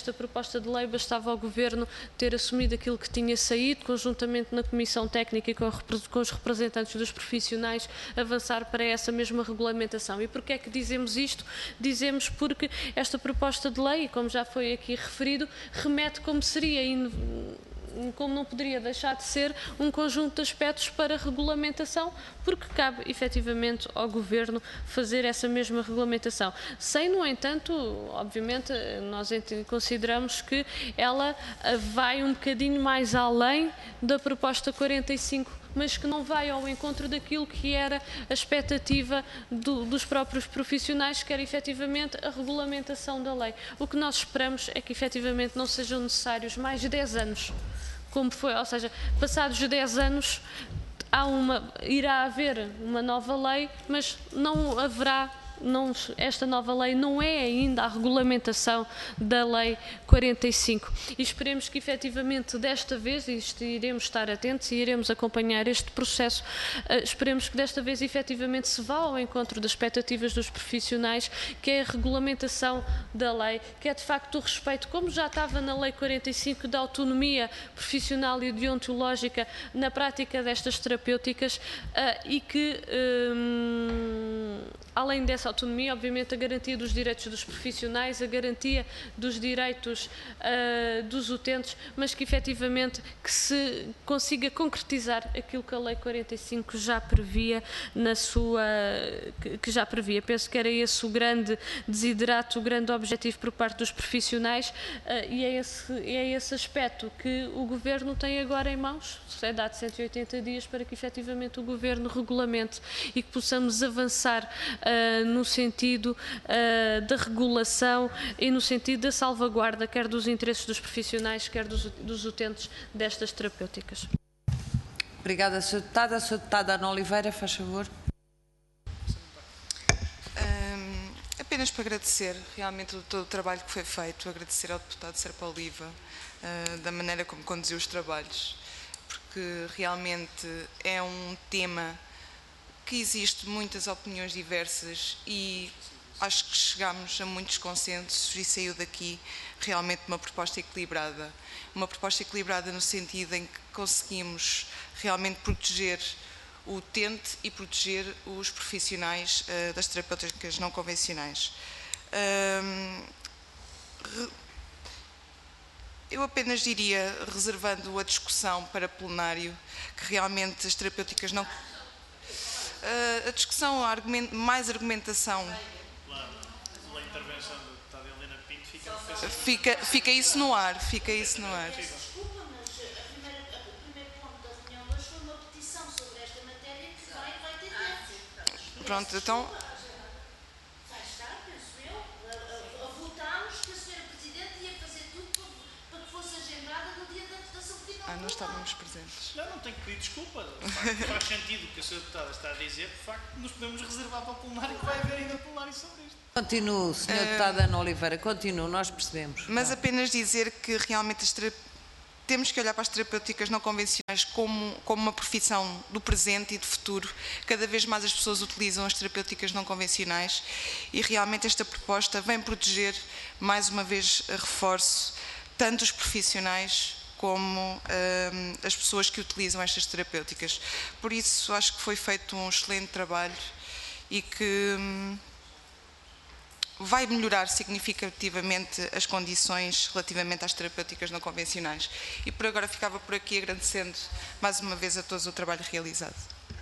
[SPEAKER 9] proposta de lei, bastava ao Governo ter assumido aquilo que tinha saído, conjuntamente na Comissão Técnica e com, com os representantes dos profissionais, avançar para essa mesma regulamentação. E porquê é que dizemos isto? Dizemos porque esta proposta de lei, como já foi aqui referido, remete como seria, como não poderia deixar de ser, um conjunto de aspectos para regulamentação, porque cabe efetivamente ao Governo fazer essa mesma regulamentação. Sem, no entanto, obviamente, nós consideramos que ela vai um bocadinho mais além da proposta quarenta e cinco, mas que não vai ao encontro daquilo que era a expectativa do, dos próprios profissionais, que era efetivamente a regulamentação da lei. O que nós esperamos é que efetivamente não sejam necessários mais de dez anos, como foi, ou seja, passados dez anos há uma, irá haver uma nova lei, mas não haverá, não, esta nova lei não é ainda a regulamentação da lei quarenta e cinco. E esperemos que efetivamente desta vez, e iremos estar atentos e iremos acompanhar este processo, uh, esperemos que desta vez efetivamente se vá ao encontro das expectativas dos profissionais, que é a regulamentação da lei, que é de facto o respeito, como já estava na lei quarenta e cinco, da autonomia profissional e deontológica na prática destas terapêuticas, uh, e que, um, além dessa autonomia, obviamente a garantia dos direitos dos profissionais, a garantia dos direitos uh, dos utentes, mas que efetivamente que se consiga concretizar aquilo que a lei quarenta e cinco já previa na sua, que, que já previa. Penso que era esse o grande desiderato, o grande objetivo por parte dos profissionais, uh, e é esse, é esse aspecto que o Governo tem agora em mãos. É dado cento e oitenta dias para que efetivamente o Governo regulamente e que possamos avançar uh, no sentido uh, da regulação e no sentido da salvaguarda, quer dos interesses dos profissionais, quer dos, dos utentes destas terapêuticas.
[SPEAKER 1] Obrigada, senhora Deputada. A senhora Deputada Ana Oliveira, faz favor.
[SPEAKER 10] Um, apenas para agradecer realmente todo o trabalho que foi feito, agradecer ao deputado Serpa Oliva uh, da maneira como conduziu os trabalhos, porque realmente é um tema que existe muitas opiniões diversas e acho que chegámos a muitos consensos e saiu daqui realmente uma proposta equilibrada. Uma proposta equilibrada no sentido em que conseguimos realmente proteger o utente e proteger os profissionais uh, das terapêuticas não convencionais. Um, eu apenas diria, reservando a discussão para plenário, que realmente as terapêuticas não... Uh, a discussão, a argument, mais argumentação...
[SPEAKER 3] Pela intervenção do deputado Helena Pinto, fica,
[SPEAKER 10] fica, fica isso no ar, fica isso no ar.
[SPEAKER 5] Desculpa, mas a primeira, o primeiro ponto da reunião de hoje foi uma petição sobre esta matéria que vai, vai ter tempo.
[SPEAKER 10] Pronto, então...
[SPEAKER 5] Vai estar, penso eu. Votámos que a senhora Presidente ia fazer tudo para, para que fosse agendada no dia da, da substituição.
[SPEAKER 10] Ah, nós estávamos presentes.
[SPEAKER 3] Não, não tenho que pedir desculpa. De facto, faz sentido o que a senhora Deputada está a dizer. De facto, nos podemos reservar para o plenário, que vai haver ainda plenário sobre isto.
[SPEAKER 1] Continuo, senhora Deputada Ana Oliveira, continuo, nós percebemos.
[SPEAKER 10] Mas apenas dizer que realmente as temos que olhar para as terapêuticas não convencionais como, como uma profissão do presente e do futuro. Cada vez mais as pessoas utilizam as terapêuticas não convencionais e realmente esta proposta vem proteger, mais uma vez reforço, tanto os profissionais como hum, as pessoas que utilizam estas terapêuticas. Por isso acho que foi feito um excelente trabalho e que hum, vai melhorar significativamente as condições relativamente às terapêuticas não convencionais. E por agora ficava por aqui agradecendo mais uma vez a todos o trabalho realizado.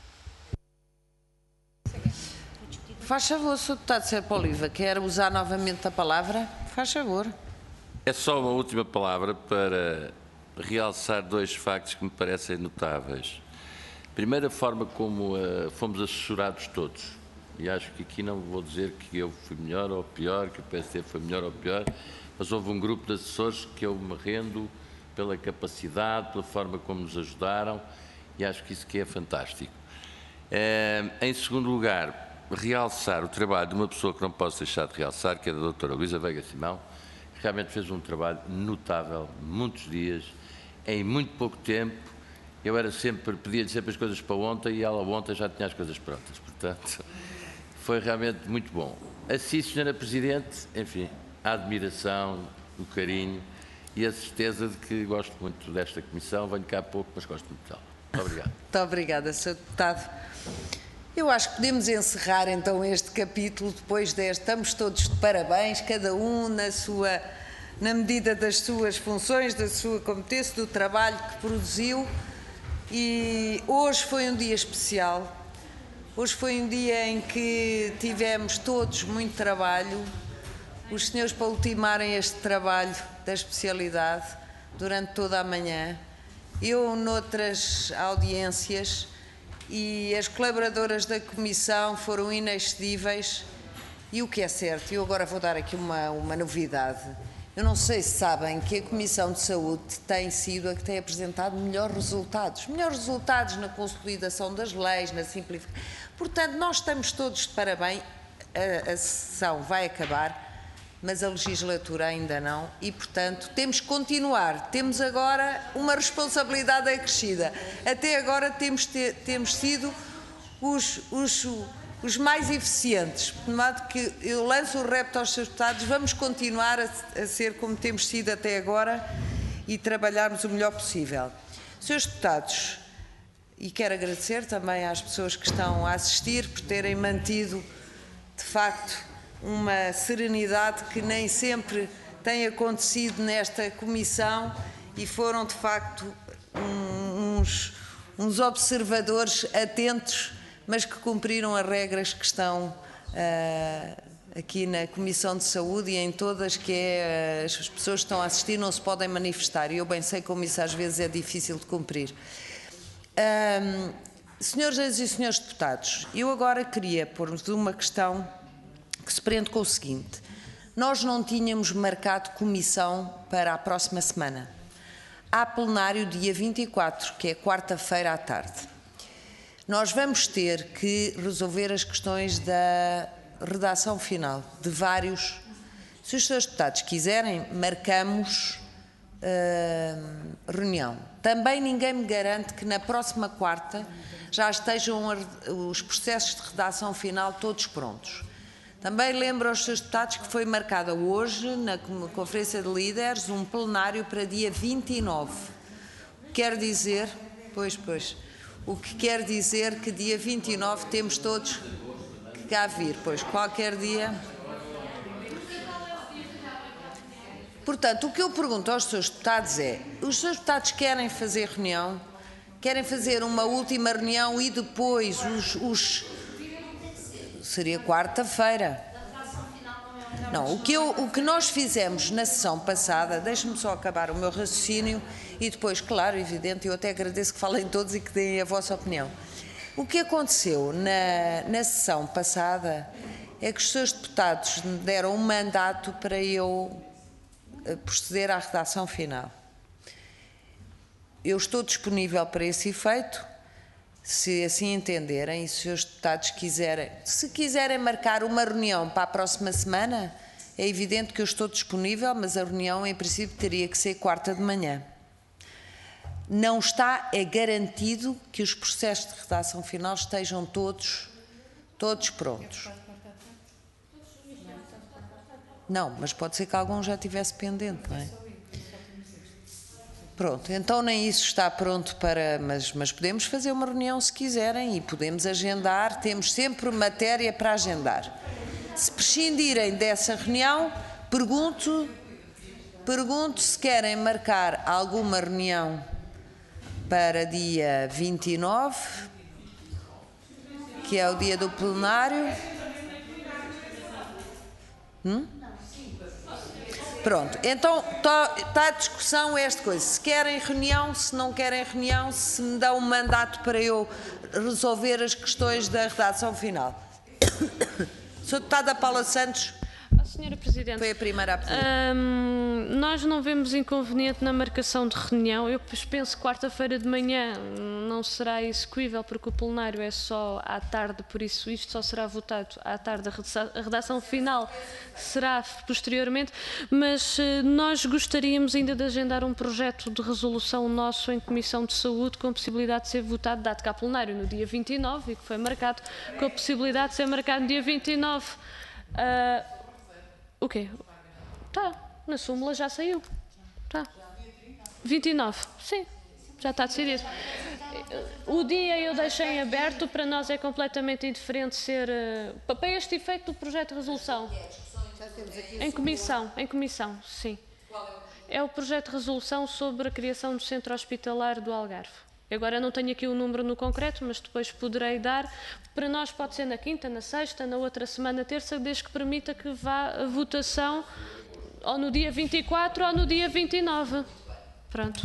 [SPEAKER 1] Faz favor, senhor Deputado Serpa Oliva, quer usar novamente a palavra? Faz favor.
[SPEAKER 2] É só uma última palavra para realçar dois factos que me parecem notáveis. Primeiro, a forma como uh, fomos assessorados todos. E acho que aqui não vou dizer que eu fui melhor ou pior, que o P S D foi melhor ou pior, mas houve um grupo de assessores que eu me rendo pela capacidade, pela forma como nos ajudaram, e acho que isso que é fantástico. É, em segundo lugar, realçar o trabalho de uma pessoa que não posso deixar de realçar, que é a doutora Luísa Veiga Simão, que realmente fez um trabalho notável, muitos dias, em muito pouco tempo. Eu era sempre, pedia-lhe sempre as coisas para ontem e ela ontem já tinha as coisas prontas, portanto... Foi realmente muito bom. Assim, senhora Presidente, enfim, a admiração, o carinho e a certeza de que gosto muito desta comissão. Venho cá pouco, mas gosto muito dela. Muito obrigado.
[SPEAKER 1] Muito obrigada, senhor Deputado. Eu acho que podemos encerrar então este capítulo depois deste. Estamos todos de parabéns, cada um na sua, na medida das suas funções, da sua competência, do trabalho que produziu. E hoje foi um dia especial. Hoje foi um dia em que tivemos todos muito trabalho. Os senhores para ultimarem este trabalho da especialidade durante toda a manhã. Eu noutras audiências, e as colaboradoras da Comissão foram inexcedíveis. E o que é certo, eu agora vou dar aqui uma, uma novidade. Eu não sei se sabem que a Comissão de Saúde tem sido a que tem apresentado melhores resultados. Melhores resultados na consolidação das leis, na simplificação. Portanto, nós estamos todos de parabéns. A, a sessão vai acabar, mas a legislatura ainda não, e, portanto, temos que continuar. Temos agora uma responsabilidade acrescida. Até agora temos, te, temos sido os, os, os mais eficientes, de modo que eu lanço o repto aos seus deputados, vamos continuar a, a ser como temos sido até agora e trabalharmos o melhor possível. Senhores deputados, e quero agradecer também às pessoas que estão a assistir por terem mantido, de facto, uma serenidade que nem sempre tem acontecido nesta comissão e foram, de facto, um, uns, uns observadores atentos, mas que cumpriram as regras que estão uh, aqui na Comissão de Saúde e em todas, que é, as pessoas que estão a assistir não se podem manifestar, e eu bem sei como isso às vezes é difícil de cumprir. Um, senhoras e senhores deputados, eu agora queria pôr-vos uma questão que se prende com o seguinte: nós não tínhamos marcado comissão para a próxima semana. Há plenário dia vinte e quatro, que é quarta-feira à tarde. Nós vamos ter que resolver as questões da redação final de vários. Se os senhores deputados quiserem, marcamos uh, reunião. Também ninguém me garante que na próxima quarta já estejam os processos de redação final todos prontos. Também lembro aos seus deputados que foi marcada hoje, na Conferência de Líderes, um plenário para dia vinte e nove. Quer dizer, pois, pois, o que quer dizer que dia vinte e nove temos todos que cá vir, pois, qualquer dia. Portanto, o que eu pergunto aos seus deputados é, os seus deputados querem fazer reunião, querem fazer uma última reunião e depois os... os seria quarta-feira. Não, o que, eu, o que nós fizemos na sessão passada, deixe-me só acabar o meu raciocínio e depois, claro, evidente, eu até agradeço que falem todos e que deem a vossa opinião. O que aconteceu na, na sessão passada é que os seus deputados me deram um mandato para eu proceder à redação final. Eu estou disponível para esse efeito, se assim entenderem, e se os deputados quiserem, se quiserem marcar uma reunião para a próxima semana, é evidente que eu estou disponível, mas a reunião em princípio teria que ser quarta de manhã. Não está, é garantido que os processos de redação final estejam todos, todos prontos. Não, mas pode ser que algum já tivesse pendente, não é? Pronto, então nem isso está pronto para... Mas, mas podemos fazer uma reunião se quiserem e podemos agendar, temos sempre matéria para agendar. Se prescindirem dessa reunião, pergunto, pergunto se querem marcar alguma reunião para dia vinte e nove, que é o dia do plenário. Hum? Pronto, então está a discussão esta coisa, se querem reunião, se não querem reunião, se me dão um mandato para eu resolver as questões da redação final. senhora Deputada Paula Santos,
[SPEAKER 9] senhora Presidente,
[SPEAKER 1] foi a primeira a pedir.
[SPEAKER 9] Hum, nós não vemos inconveniente na marcação de reunião. Eu penso que quarta-feira de manhã não será execuível porque o plenário é só à tarde, por isso isto só será votado à tarde. A redação final será posteriormente, mas nós gostaríamos ainda de agendar um projeto de resolução nosso em Comissão de Saúde com a possibilidade de ser votado, dado que há plenário no dia vinte e nove e que foi marcado, com a possibilidade de ser marcado no dia vinte e nove. Uh, O quê? Tá, na súmula já saiu. Tá. vinte e nove, sim, já está decidido. O dia eu deixei em aberto, para nós é completamente indiferente ser, uh, para este efeito do projeto de resolução. Em comissão, em comissão, sim. É o projeto de resolução sobre a criação do centro hospitalar do Algarve. Agora não tenho aqui o número no concreto, mas depois poderei dar. Para nós pode ser na quinta, na sexta, na outra semana, terça, desde que permita que vá a votação ou no dia vinte e quatro ou no dia vinte e nove. Pronto.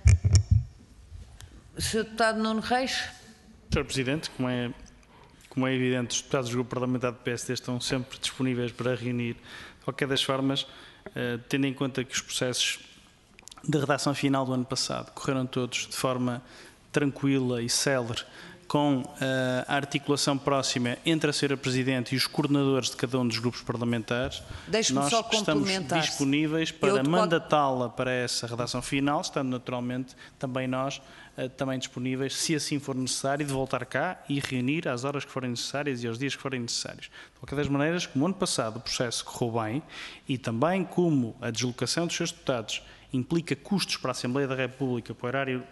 [SPEAKER 1] senhor Deputado Nuno Reis.
[SPEAKER 3] senhor Presidente, como é, como é evidente, os deputados do Grupo Parlamentar do P S D estão sempre disponíveis para reunir. De qualquer das formas, eh, tendo em conta que os processos de redação final do ano passado correram todos de forma tranquila e célere, com uh, a articulação próxima entre a senhora Presidente e os coordenadores de cada um dos grupos parlamentares, nós
[SPEAKER 1] só
[SPEAKER 3] estamos disponíveis para mandatá-la para essa redação final, estando naturalmente também nós uh, também disponíveis, se assim for necessário, de voltar cá e reunir às horas que forem necessárias e aos dias que forem necessários. De qualquer das maneiras, como ano passado o processo correu bem e também como a deslocação dos seus deputados implica custos para a Assembleia da República, para o erário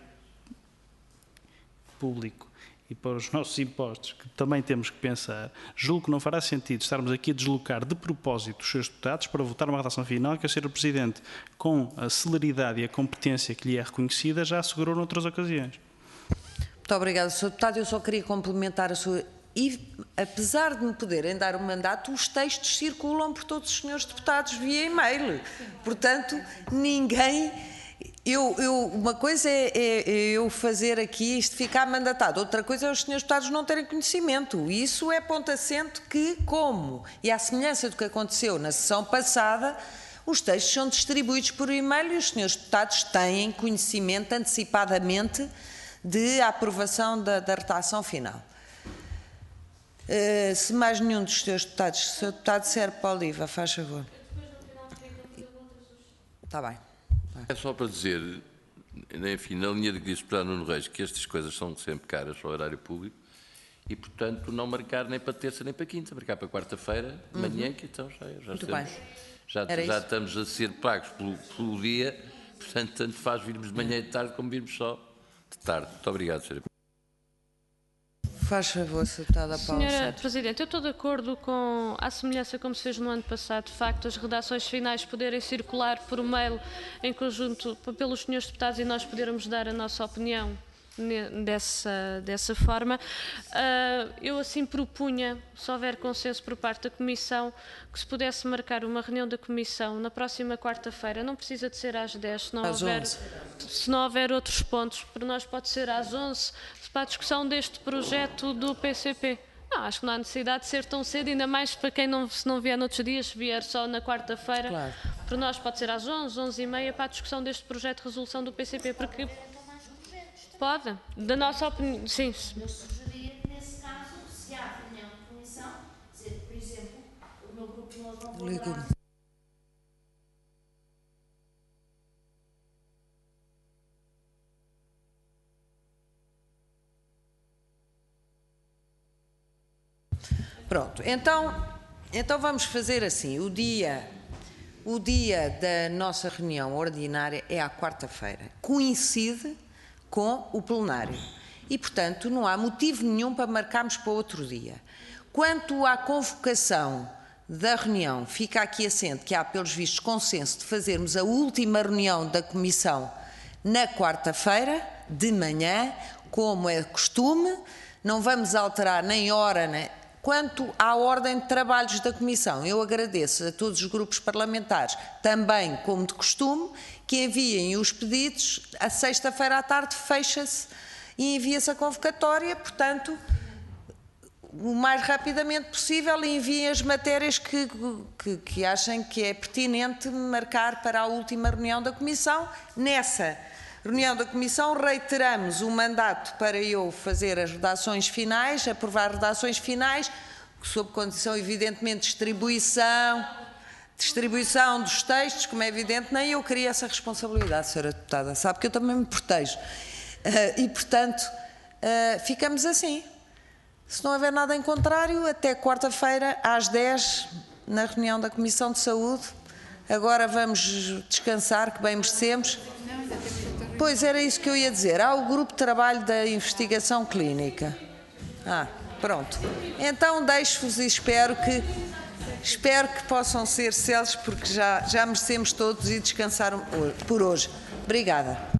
[SPEAKER 3] público e para os nossos impostos, que também temos que pensar, julgo que não fará sentido estarmos aqui a deslocar de propósito os seus deputados para votar uma redação final que a senhora Presidente, com a celeridade e a competência que lhe é reconhecida, já assegurou noutras ocasiões.
[SPEAKER 1] Muito obrigada, senhor Deputado. Eu só queria complementar a sua... E, apesar de me poderem dar um mandato, os textos circulam por todos os senhores deputados via e-mail. Portanto, ninguém... Eu, eu, uma coisa é, é, é eu fazer aqui isto ficar mandatado, outra coisa é os senhores deputados não terem conhecimento. Isso é ponto assente que, como, e à semelhança do que aconteceu na sessão passada, os textos são distribuídos por e-mail e os senhores deputados têm conhecimento antecipadamente de aprovação da, da redação final. Uh, se mais nenhum dos senhores deputados, senhor deputado Serpa Oliva, faz favor. Está bem.
[SPEAKER 2] É só para dizer, enfim, na linha de que disse o deputado Nuno Reis, que estas coisas são sempre caras ao erário público e, portanto, não marcar nem para terça nem para quinta, marcar para quarta-feira, de manhã, uhum. que então já, já,
[SPEAKER 1] Muito
[SPEAKER 2] estamos,
[SPEAKER 1] bem.
[SPEAKER 2] já, já estamos a ser pagos pelo, pelo dia, portanto, tanto faz virmos de manhã e de tarde como virmos só de tarde. Muito obrigado, senhora.
[SPEAKER 1] Faz favor, senhor Deputado Paula
[SPEAKER 9] Senhora
[SPEAKER 1] Sérgio.
[SPEAKER 9] Presidente, eu estou de acordo com a semelhança como se fez no ano passado, de facto, as redações finais poderem circular por mail em conjunto pelos senhores deputados e nós podermos dar a nossa opinião dessa, dessa forma. Uh, eu assim propunha, se houver consenso por parte da Comissão, que se pudesse marcar uma reunião da Comissão na próxima quarta-feira, não precisa de ser às dez, se não,
[SPEAKER 1] às
[SPEAKER 9] houver,
[SPEAKER 1] onze.
[SPEAKER 9] se não houver outros pontos, para nós pode ser às onze, para a discussão deste projeto do P C P. Não, acho que não há necessidade de ser tão cedo, ainda mais para quem não, se não vier noutros dias, se vier só na quarta-feira.
[SPEAKER 1] Claro.
[SPEAKER 9] Para nós pode ser às onze, onze e meia, para a discussão deste projeto de resolução do P C P, porque pode, da nossa opinião, sim.
[SPEAKER 8] Eu sugeria que nesse caso, se há reunião de comissão, dizer, por exemplo, o meu grupo não concordará.
[SPEAKER 1] Pronto, então, então vamos fazer assim, o dia, o dia da nossa reunião ordinária é à quarta-feira, coincide com o plenário e, portanto, não há motivo nenhum para marcarmos para outro dia. Quanto à convocação da reunião, fica aqui assente que há, pelos vistos, consenso de fazermos a última reunião da Comissão na quarta-feira, de manhã, como é costume, não vamos alterar nem hora, nem... Quanto à ordem de trabalhos da Comissão, eu agradeço a todos os grupos parlamentares, também como de costume, que enviem os pedidos, a sexta-feira à tarde fecha-se e envia-se a convocatória, portanto, o mais rapidamente possível enviem as matérias que, que, que achem que é pertinente marcar para a última reunião da Comissão. Nessa reunião da Comissão reiteramos o mandato para eu fazer as redações finais, aprovar redações finais, sob condição, evidentemente, de distribuição, distribuição dos textos, como é evidente, nem eu queria essa responsabilidade, senhora Deputada, sabe que eu também me protejo. Uh, e, portanto, uh, ficamos assim. Se não houver nada em contrário, até quarta-feira, às dez, na reunião da Comissão de Saúde, Agora vamos descansar, que bem merecemos. Pois, era isso que eu ia dizer. Há o grupo de trabalho da investigação clínica. Ah, pronto. Então deixo-vos e espero que, espero que possam ser céleres, porque já, já merecemos todos e descansar por hoje. Obrigada.